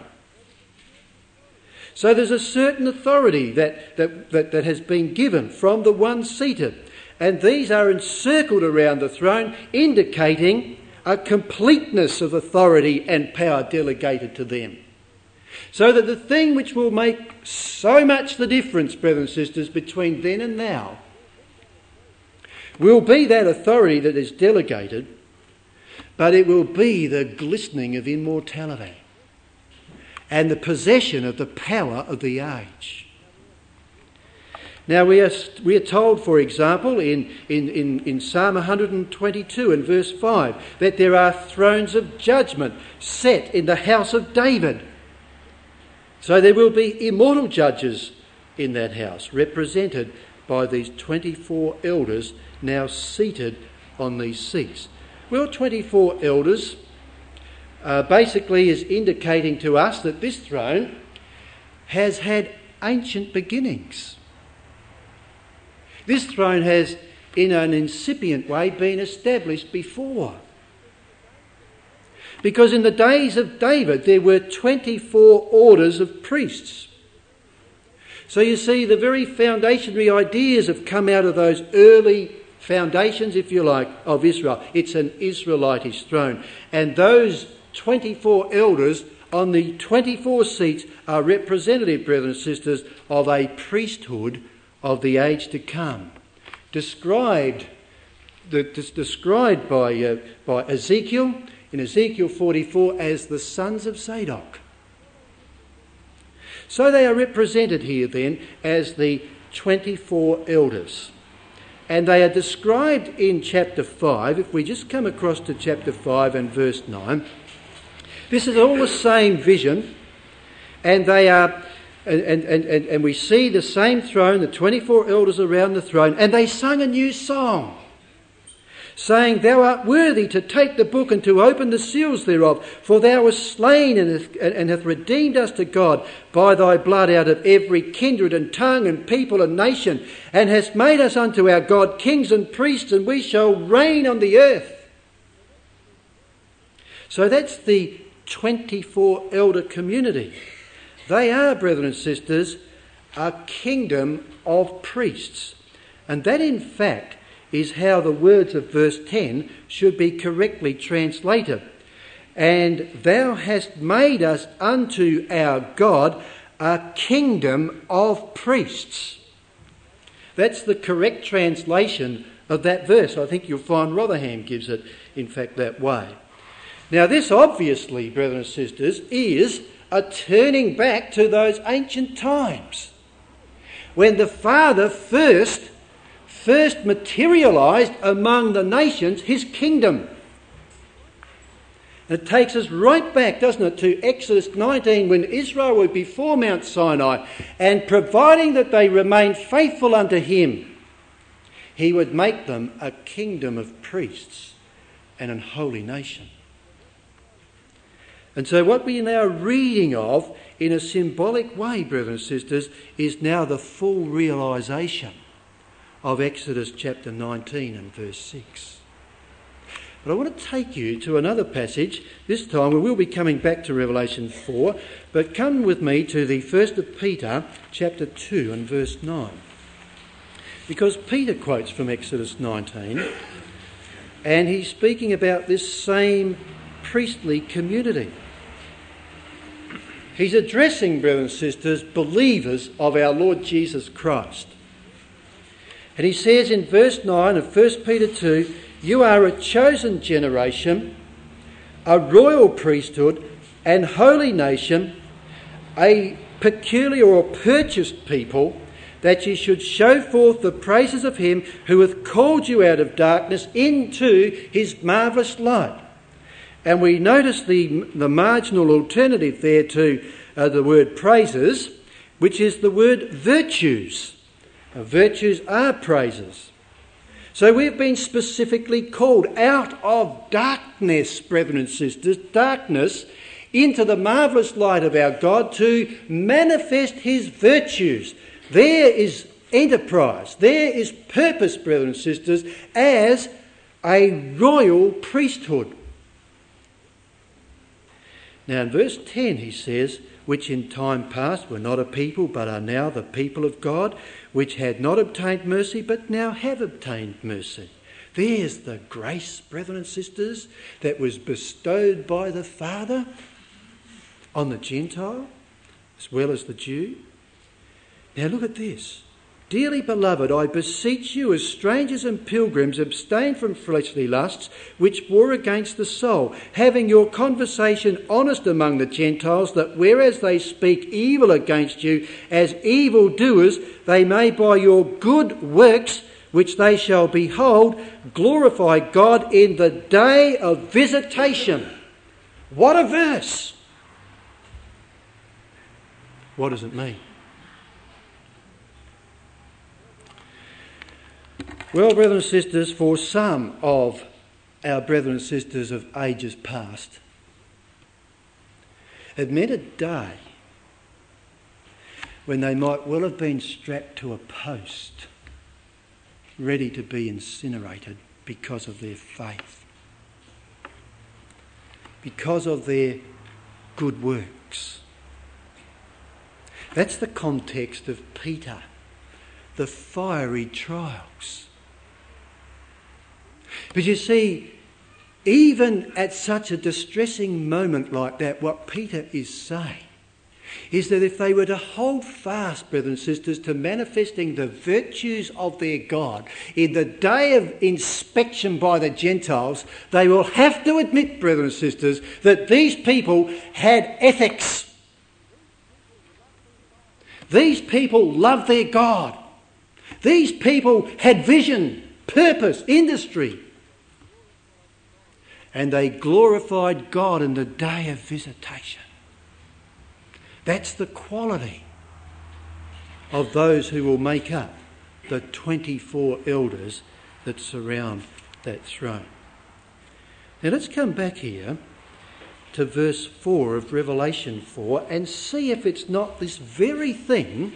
So there's a certain authority that has been given from the one seated. And these are encircled around the throne, indicating a completeness of authority and power delegated to them. So that the thing which will make so much the difference, brothers and sisters, between then and now, will be that authority that is delegated, but it will be the glistening of immortality and the possession of the power of the age. Now we are told, for example, in Psalm 122 and verse 5, that there are thrones of judgment set in the house of David. So there will be immortal judges in that house, represented by these 24 elders now seated on these seats. Well, 24 elders basically is indicating to us that this throne has had ancient beginnings. This throne has, in an incipient way, been established before. Because in the days of David, there were 24 orders of priests. So you see, the very foundationary ideas have come out of those early foundations, if you like, of Israel. It's an Israelitish throne. And those 24 elders on the 24 seats are representative, brothers and sisters, of a priesthood of the age to come, described by Ezekiel, in Ezekiel 44, as the sons of Zadok. So they are represented here then as the 24 elders. And they are described in chapter 5. If we just come across to chapter 5 and verse 9, this is all the same vision, and they are... And we see the same throne, the 24 elders around the throne, and they sung a new song, saying, "Thou art worthy to take the book and to open the seals thereof, for thou wast slain and hath redeemed us to God by thy blood out of every kindred and tongue and people and nation, and hast made us unto our God kings and priests, and we shall reign on the earth." So that's the 24 elder community. They are, brethren and sisters, a kingdom of priests. And that, in fact, is how the words of verse 10 should be correctly translated. "And thou hast made us unto our God a kingdom of priests." That's the correct translation of that verse. I think you'll find Rotherham gives it, in fact, that way. Now, this obviously, brethren and sisters, is a turning back to those ancient times when the Father first materialised among the nations his kingdom. It takes us right back, doesn't it, to Exodus 19, when Israel were before Mount Sinai, and providing that they remained faithful unto him, he would make them a kingdom of priests and an holy nation. And so what we are now reading of in a symbolic way, brothers and sisters, is now the full realisation of Exodus chapter 19 and verse 6. But I want to take you to another passage. This time we will be coming back to Revelation 4, but come with me to the 1st of Peter chapter 2 and verse 9. because Peter quotes from Exodus 19, and he's speaking about this same priestly community. He's addressing, brothers and sisters, believers of our Lord Jesus Christ. And he says in verse 9 of 1 Peter 2, "You are a chosen generation, a royal priesthood, and holy nation, a peculiar or purchased people, that ye should show forth the praises of him who hath called you out of darkness into his marvellous light." And we notice the marginal alternative there to the word praises, which is the word virtues. Virtues are praises. So we've been specifically called out of darkness, brethren and sisters, darkness, into the marvellous light of our God to manifest his virtues. There is enterprise, there is purpose, brethren and sisters, as a royal priesthood. Now in verse 10 he says, "Which in time past were not a people, but are now the people of God, which had not obtained mercy, but now have obtained mercy." There's the grace, brethren and sisters, that was bestowed by the Father on the Gentile as well as the Jew. Now look at this. "Dearly beloved, I beseech you as strangers and pilgrims, abstain from fleshly lusts which war against the soul, having your conversation honest among the Gentiles, that whereas they speak evil against you as evildoers, they may by your good works, which they shall behold, glorify God in the day of visitation." What a verse! What does it mean? Well, brethren and sisters, for some of our brethren and sisters of ages past, it meant a day when they might well have been strapped to a post, ready to be incinerated because of their faith, because of their good works. That's the context of Peter, the fiery trials. But you see, even at such a distressing moment like that, what Peter is saying is that if they were to hold fast, brethren and sisters, to manifesting the virtues of their God in the day of inspection by the Gentiles, they will have to admit, brethren and sisters, that these people had ethics. These people loved their God. These people had vision, purpose, industry. And they glorified God in the day of visitation. That's the quality of those who will make up the 24 elders that surround that throne. Now let's come back here to verse 4 of Revelation 4 and see if it's not this very thing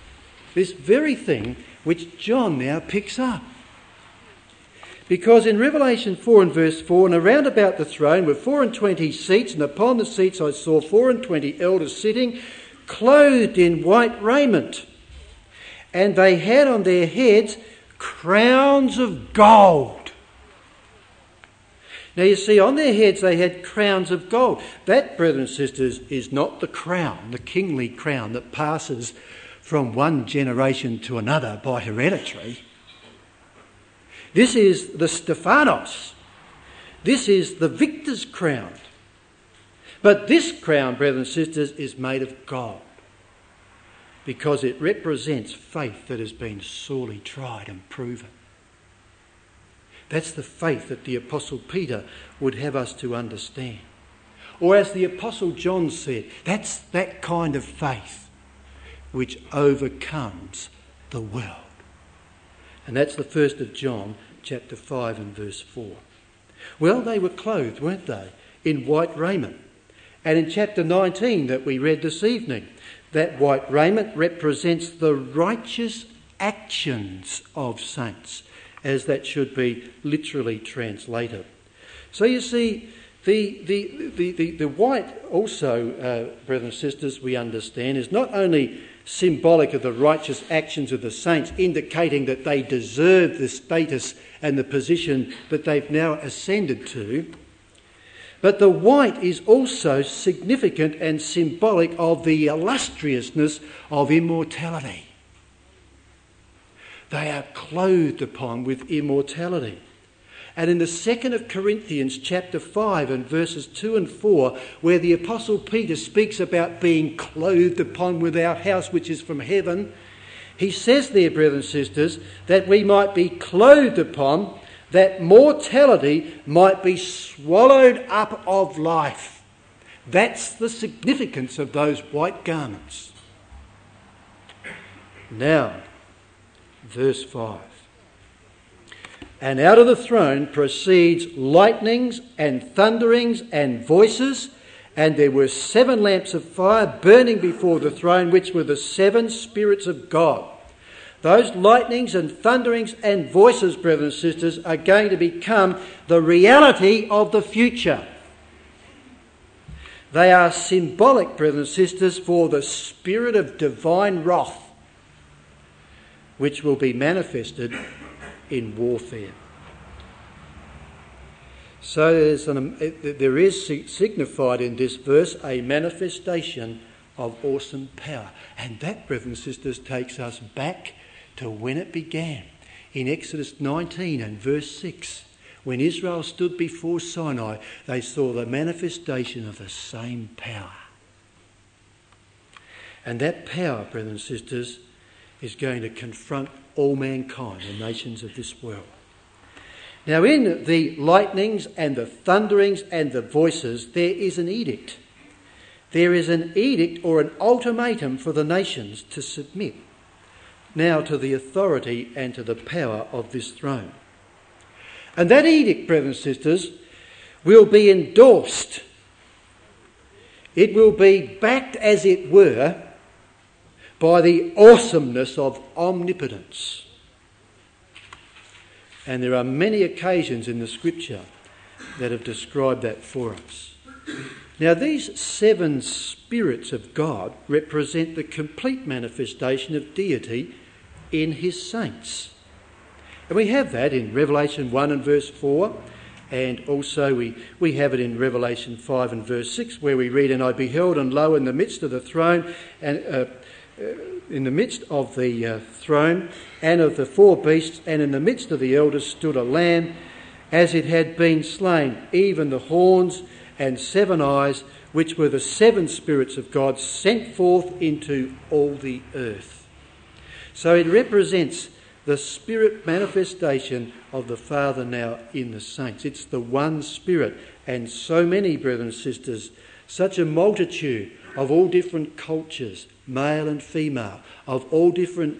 which John now picks up. Because in Revelation 4 and verse 4, "And around about the throne were 24 seats, and upon the seats I saw 24 elders sitting, clothed in white raiment. And they had on their heads crowns of gold." Now you see, on their heads they had crowns of gold. That, brethren and sisters, is not the crown, the kingly crown that passes from one generation to another by hereditary. This is the Stephanos. This is the victor's crown. But this crown, brethren and sisters, is made of gold because it represents faith that has been sorely tried and proven. That's the faith that the Apostle Peter would have us to understand. Or as the Apostle John said, that's that kind of faith which overcomes the world. And that's the first of John, chapter 5 and verse 4. Well, they were clothed, weren't they, in white raiment. And in chapter 19 that we read this evening, that white raiment represents the righteous actions of saints, as that should be literally translated. So you see, The white also, brothers and sisters, we understand, is not only symbolic of the righteous actions of the saints, indicating that they deserve the status and the position that they've now ascended to, but the white is also significant and symbolic of the illustriousness of immortality. They are clothed upon with immortality. And in the 2nd Corinthians chapter 5 and verses 2 and 4, where the Apostle Peter speaks about being clothed upon with our house which is from heaven, he says there, brothers and sisters, that we might be clothed upon, that mortality might be swallowed up of life. That's the significance of those white garments. Now, verse 5. And out of the throne proceeds lightnings and thunderings and voices, and there were 7 lamps of fire burning before the throne, which were the 7 spirits of God. Those lightnings and thunderings and voices, brothers and sisters, are going to become the reality of the future. They are symbolic, brothers and sisters, for the spirit of divine wrath, which will be manifested in warfare. So there is signified in this verse a manifestation of awesome power. And that, brothers and sisters, takes us back to when it began. In Exodus 19 and verse 6, when Israel stood before Sinai, they saw the manifestation of the same power. And that power, brothers and sisters, is going to confront all mankind, the nations of this world. Now, in the lightnings and the thunderings and the voices, there is an edict. There is an edict or an ultimatum for the nations to submit now to the authority and to the power of this throne. And that edict, brothers and sisters, will be endorsed. It will be backed, as it were, by the awesomeness of omnipotence. And there are many occasions in the Scripture that have described that for us. Now, these 7 spirits of God represent the complete manifestation of deity in his saints. And we have that in Revelation 1 and verse 4, and also we have it in Revelation 5 and verse 6, where we read, "And I beheld, and lo, in the midst of the throne, and in the midst of the throne and of the 4 beasts, and in the midst of the elders stood a lamb, as it had been slain, even the horns and 7 eyes, which were the 7 spirits of God sent forth into all the earth." So it represents the spirit manifestation of the Father now in the saints. It's the one Spirit, and so many, brothers and sisters, such a multitude of all different cultures, male and female, of all different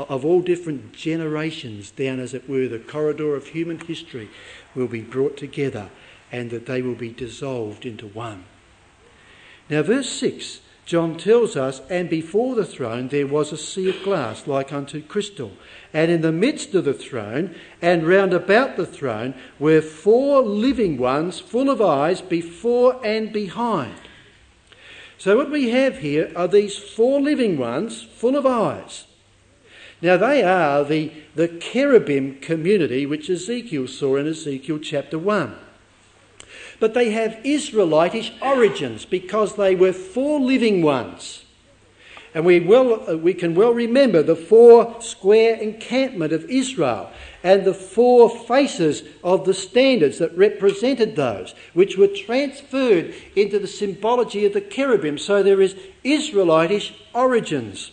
generations, down, as it were, the corridor of human history, will be brought together, and that they will be dissolved into one. Now, verse 6, John tells us, "And before the throne there was a sea of glass like unto crystal, and in the midst of the throne and round about the throne were 4 living ones full of eyes before and behind." So what we have here are these 4 living ones full of eyes. Now, they are the cherubim community which Ezekiel saw in Ezekiel chapter 1. But they have Israelitish origins, because they were 4 living ones. And we can well remember the 4 square encampment of Israel and the 4 faces of the standards that represented those, which were transferred into the symbology of the cherubim. So there is Israelitish origins.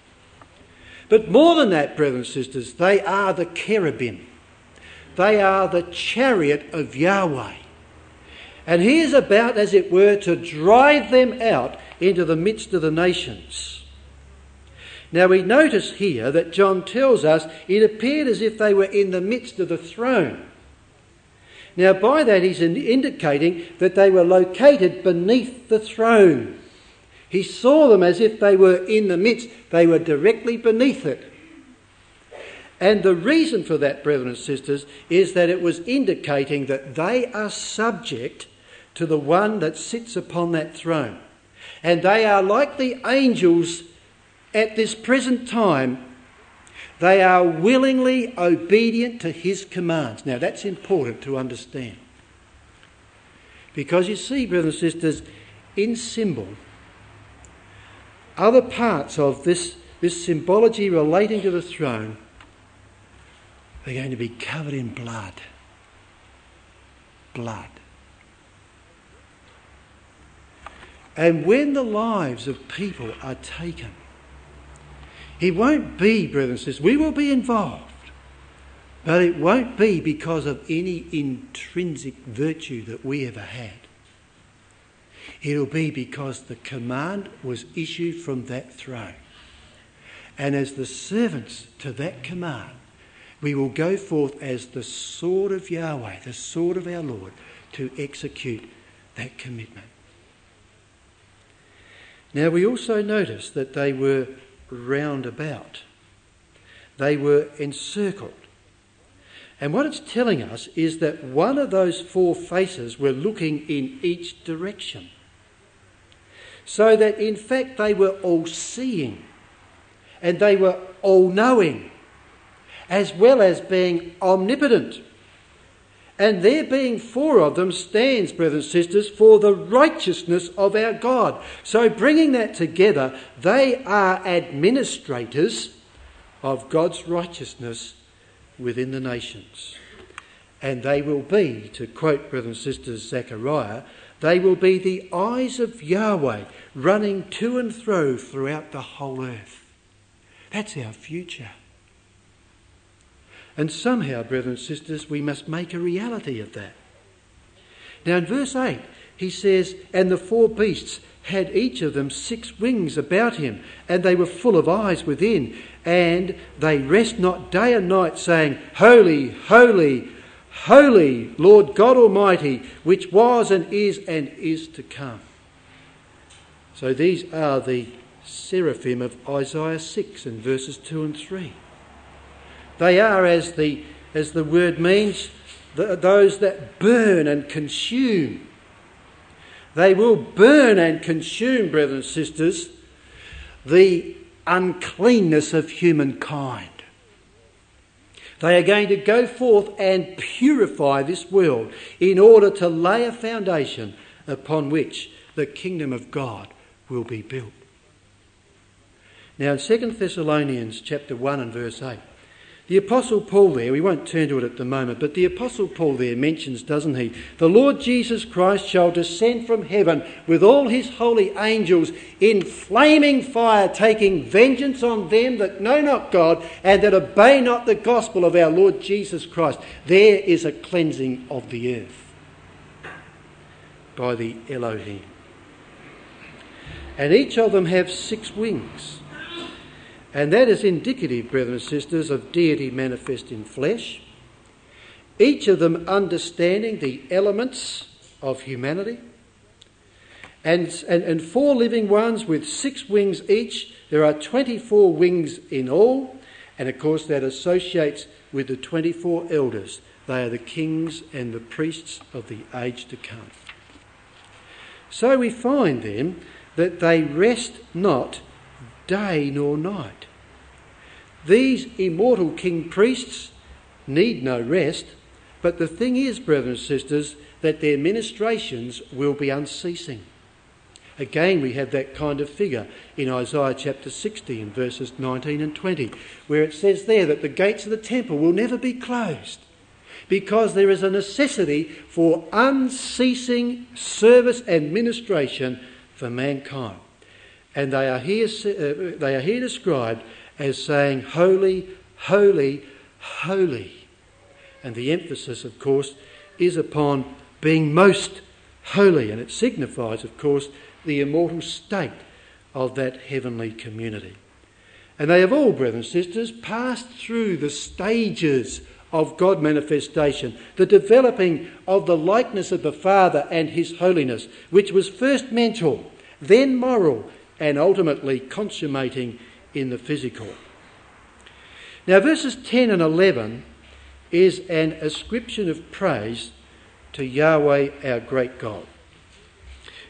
But more than that, brothers and sisters, they are the cherubim. They are the chariot of Yahweh. And he is about, as it were, to drive them out into the midst of the nations. Now, we notice here that John tells us it appeared as if they were in the midst of the throne. Now, by that he's indicating that they were located beneath the throne. He saw them as if they were in the midst. They were directly beneath it. And the reason for that, brothers and sisters, is that it was indicating that they are subject to the one that sits upon that throne. And they are like the angels at this present time. They are willingly obedient to his commands. Now that's important to understand. Because you see, brothers and sisters, in symbol, other parts of this symbology relating to the throne are going to be covered in blood. Blood. And when the lives of people are taken, it won't be, brothers and sisters, we will be involved, but it won't be because of any intrinsic virtue that we ever had. It'll be because the command was issued from that throne. And as the servants to that command, we will go forth as the sword of Yahweh, the sword of our Lord, to execute that commitment. Now we also notice that they were round about. They were encircled. And what it's telling us is that one of those four faces were looking in each direction. So that in fact they were all seeing and they were all knowing, as well as being omnipotent. And there being four of them stands, brothers and sisters, for the righteousness of our God. So bringing that together, they are administrators of God's righteousness within the nations. And they will be, to quote brothers and sisters Zechariah, they will be the eyes of Yahweh running to and fro throughout the whole earth. That's our future. And somehow, brothers and sisters, we must make a reality of that. Now in verse 8, he says, "And the four beasts had each of them 6 wings about him, and they were full of eyes within, and they rest not day and night, saying, Holy, holy, holy, Lord God Almighty, which was and is to come." So these are the seraphim of Isaiah 6 in verses 2 and 3. They are, as the word means, those that burn and consume. They will burn and consume, brothers and sisters, the uncleanness of humankind. They are going to go forth and purify this world in order to lay a foundation upon which the kingdom of God will be built. Now in 2 Thessalonians chapter 1 and verse 8, the Apostle Paul there, we won't turn to it at the moment, but the Apostle Paul there mentions, doesn't he, "The Lord Jesus Christ shall descend from heaven with all his holy angels in flaming fire, taking vengeance on them that know not God and that obey not the gospel of our Lord Jesus Christ." There is a cleansing of the earth by the Elohim. And each of them have 6 wings. And that is indicative, brothers and sisters, of deity manifest in flesh, each of them understanding the elements of humanity, and 4 living ones with 6 wings each. There are 24 wings in all, and of course that associates with the 24 elders. They are the kings and the priests of the age to come. So we find then that they rest not day nor night. These immortal king priests need no rest, but the thing is, brothers and sisters, that their ministrations will be unceasing. Again, we have that kind of figure in Isaiah chapter 60 in verses 19 and 20, where it says there that the gates of the temple will never be closed, because there is a necessity for unceasing service and ministration for mankind. And they are here described as saying, "Holy, holy, holy." And the emphasis, of course, is upon being most holy. And it signifies, of course, the immortal state of that heavenly community. And they have all, brothers and sisters, passed through the stages of God manifestation, the developing of the likeness of the Father and his holiness, which was first mental, then moral, and ultimately consummating in the physical. Now verses 10 and 11 is an ascription of praise to Yahweh our great God.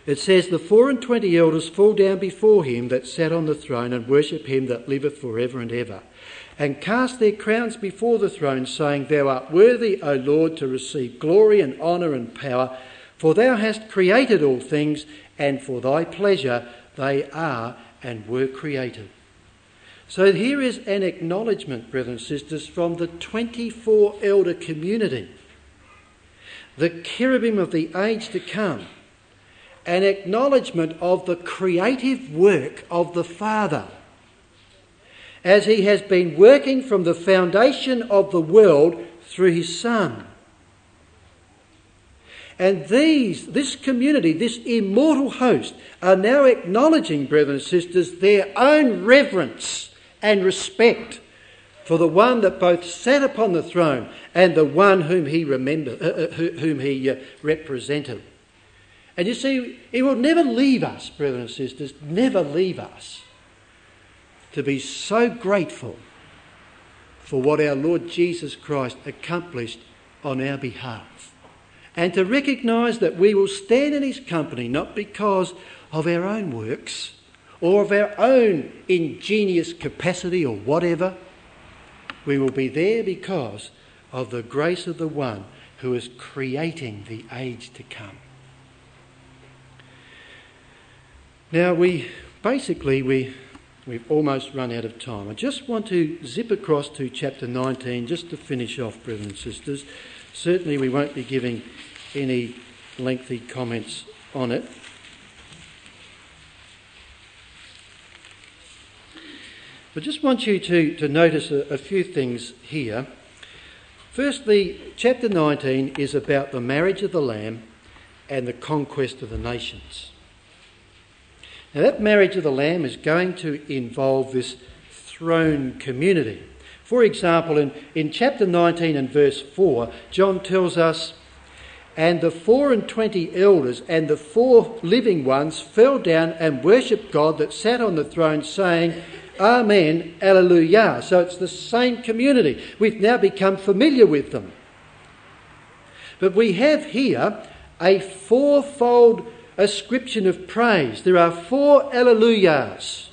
It says, "The 24 elders fall down before him that sat on the throne and worship him that liveth for ever and ever, and cast their crowns before the throne, saying, Thou art worthy, O Lord, to receive glory and honour and power, for thou hast created all things, and for thy pleasure they are and were created." So here is an acknowledgement, brothers and sisters, from the 24 elder community, the cherubim of the age to come, an acknowledgement of the creative work of the Father, as he has been working from the foundation of the world through his Son. And this community, this immortal host, are now acknowledging, brethren and sisters, their own reverence and respect for the one that both sat upon the throne and the one whom he represented. And you see, he will never leave us, brethren and sisters, never leave us, to be so grateful for what our Lord Jesus Christ accomplished on our behalf, and to recognise that we will stand in his company not because of our own works or of our own ingenious capacity or whatever. We will be there because of the grace of the one who is creating the age to come. Now we've almost run out of time. I just want to zip across to chapter 19 just to finish off, brothers and sisters. Certainly we won't be giving any lengthy comments on it. But just want you to notice a few things here. Firstly, chapter 19 is about the marriage of the Lamb and the conquest of the nations. Now that marriage of the Lamb is going to involve this throne community. For example, in chapter 19 and verse 4, John tells us, "And the 24 elders and the 4 living ones fell down and worshipped God that sat on the throne, saying, Amen, Alleluia." So it's the same community. We've now become familiar with them. But we have here a fourfold ascription of praise. There are 4 Alleluias.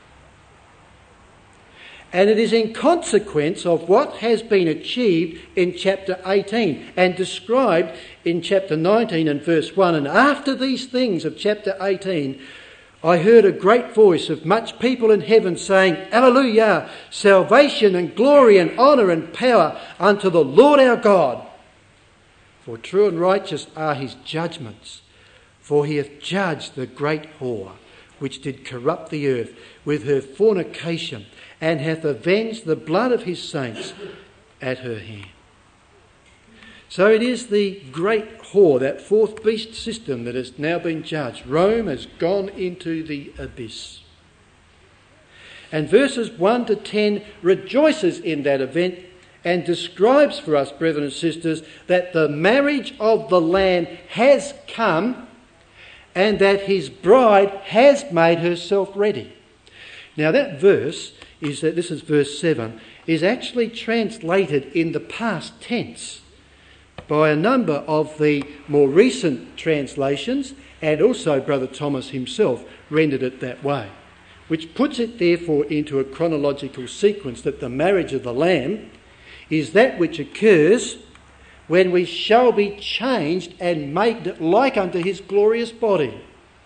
And it is in consequence of what has been achieved in chapter 18 and described in chapter 19 and verse 1. "And after these things of chapter 18, I heard a great voice of much people in heaven saying, Alleluia, salvation and glory and honour and power unto the Lord our God. For true and righteous are his judgments. For he hath judged the great whore, which did corrupt the earth with her fornication, and hath avenged the blood of his saints at her hand." So it is the great whore, that 4th beast system, that has now been judged. Rome has gone into the abyss. And verses 1 to 10 rejoices in that event and describes for us, brethren and sisters, that the marriage of the Lamb has come and that his bride has made herself ready. Now that verse, this is verse 7, is actually translated in the past tense by a number of the more recent translations, and also Brother Thomas himself rendered it that way, which puts it therefore into a chronological sequence that the marriage of the Lamb is that which occurs when we shall be changed and made like unto his glorious body.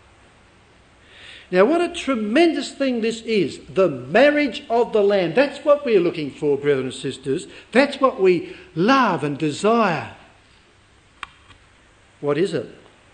Now what a tremendous thing this is, the marriage of the Lamb. That's what we're looking for, brothers and sisters. That's what we love and desire. What is it?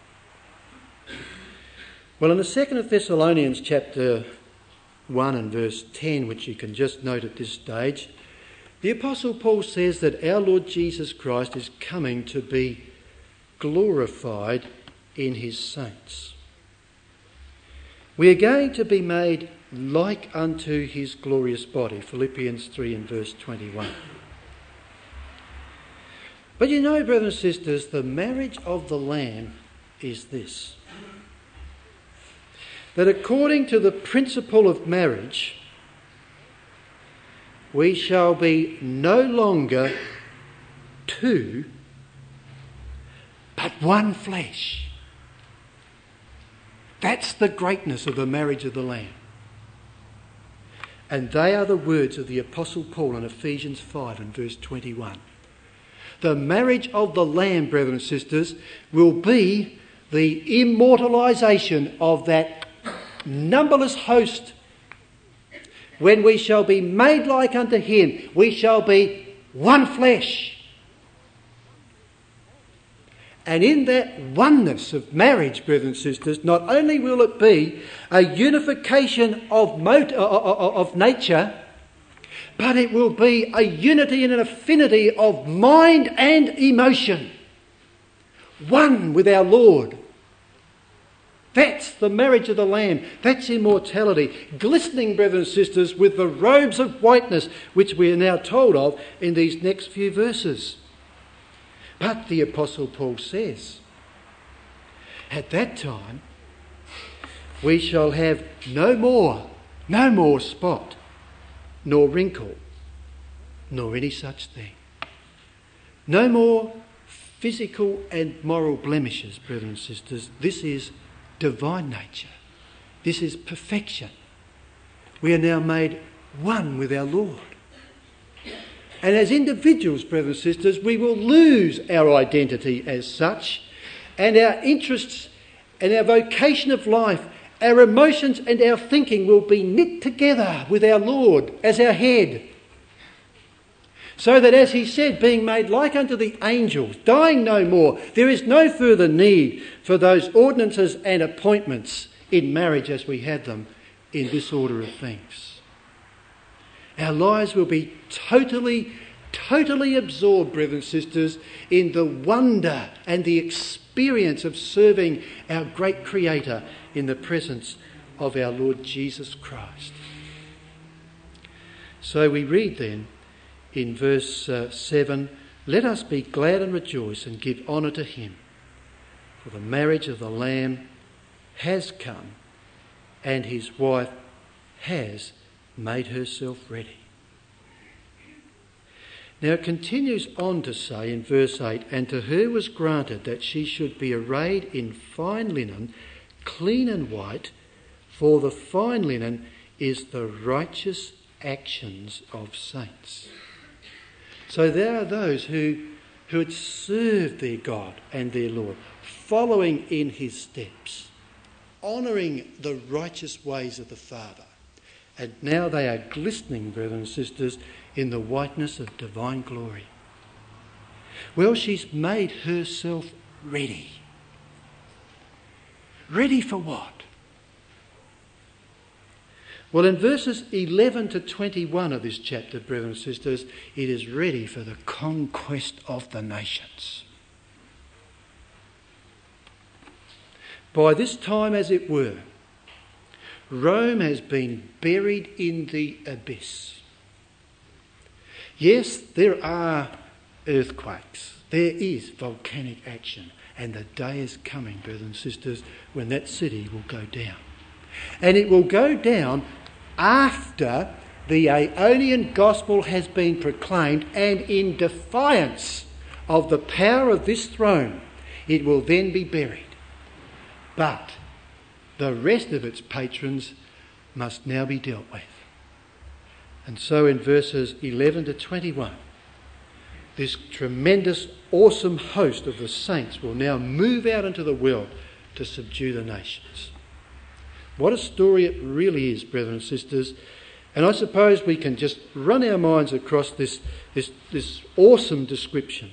Well, in the 2nd of Thessalonians chapter 1 and verse 10, which you can just note at this stage, the Apostle Paul says that our Lord Jesus Christ is coming to be glorified in his saints. We are going to be made like unto his glorious body, Philippians 3 and verse 21. But you know, brothers and sisters, the marriage of the Lamb is this: that according to the principle of marriage, we shall be no longer 2, but one flesh. That's the greatness of the marriage of the Lamb. And they are the words of the Apostle Paul in Ephesians 5 and verse 21. The marriage of the Lamb, brethren and sisters, will be the immortalisation of that numberless host. When we shall be made like unto him, we shall be one flesh. And in that oneness of marriage, brethren and sisters, not only will it be a unification of nature, but it will be a unity and an affinity of mind and emotion. One with our Lord. That's the marriage of the Lamb. That's immortality. Glistening, brethren and sisters, with the robes of whiteness, which we are now told of in these next few verses. But the Apostle Paul says, at that time, we shall have no more spot, nor wrinkle, nor any such thing. No more physical and moral blemishes, brethren and sisters. This is divine nature. This is perfection. We are now made one with our Lord. And as individuals, brothers and sisters, we will lose our identity as such, and our interests and our vocation of life, our emotions and our thinking will be knit together with our Lord as our head. So that, as he said, being made like unto the angels, dying no more, there is no further need for those ordinances and appointments in marriage as we had them in this order of things. Our lives will be totally absorbed, brethren and sisters, in the wonder and the experience of serving our great Creator in the presence of our Lord Jesus Christ. So we read then in verse 7, "Let us be glad and rejoice and give honour to him, for the marriage of the Lamb has come, and his wife has made herself ready." Now it continues on to say in verse 8, "And to her was granted that she should be arrayed in fine linen, clean and white, for the fine linen is the righteous actions of saints." So there are those who had served their God and their Lord, following in his steps, honouring the righteous ways of the Father. And now they are glistening, brethren and sisters, in the whiteness of divine glory. Well, she's made herself ready. Ready for what? Well, in verses 11 to 21 of this chapter, brethren and sisters, it is ready for the conquest of the nations. By this time, as it were, Rome has been buried in the abyss. Yes, there are earthquakes. There is volcanic action. And the day is coming, brothers and sisters, when that city will go down. And it will go down after the Aeonian gospel has been proclaimed, and in defiance of the power of this throne, it will then be buried. But the rest of its patrons must now be dealt with. And so in verses 11 to 21, this tremendous, awesome host of the saints will now move out into the world to subdue the nations. What a story it really is, brethren and sisters. And I suppose we can just run our minds across this awesome description.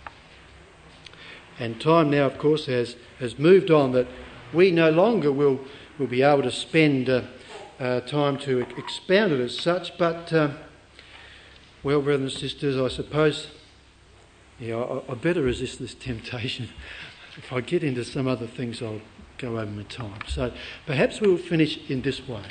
And time now, of course, has moved on that we no longer will be able to spend time to expound it as such. But, well, brothers and sisters, I suppose I better resist this temptation. If I get into some other things, I'll go over my time. So perhaps we'll finish in this way.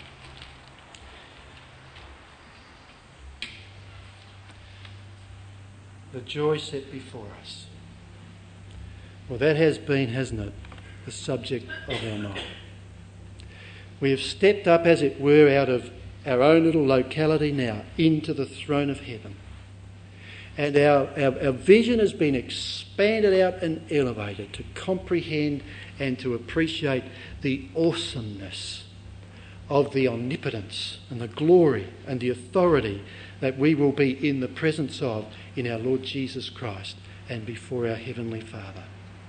The joy set before us. Well, that has been, hasn't it, the subject of our night. We have stepped up, as it were, out of our own little locality now into the throne of heaven. And our vision has been expanded out and elevated to comprehend and to appreciate the awesomeness of the omnipotence and the glory and the authority that we will be in the presence of in our Lord Jesus Christ and before our Heavenly Father.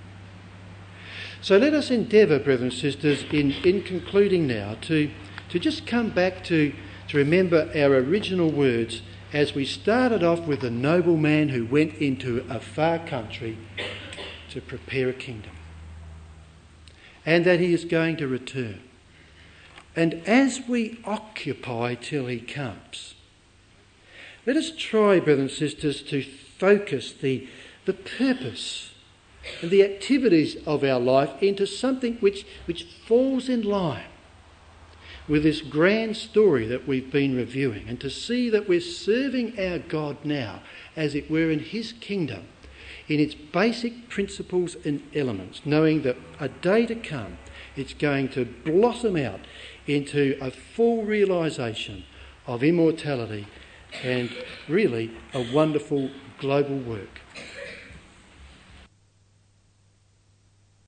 So let us endeavour, brethren and sisters, in concluding now, to just come back to remember our original words as we started off with the noble man who went into a far country to prepare a kingdom, and that he is going to return. And as we occupy till he comes, let us try, brothers and sisters, to focus the purpose and the activities of our life into something which falls in line with this grand story that we've been reviewing, and to see that we're serving our God now, as it were, in his kingdom, in its basic principles and elements, knowing that a day to come it's going to blossom out into a full realisation of immortality and really a wonderful global work.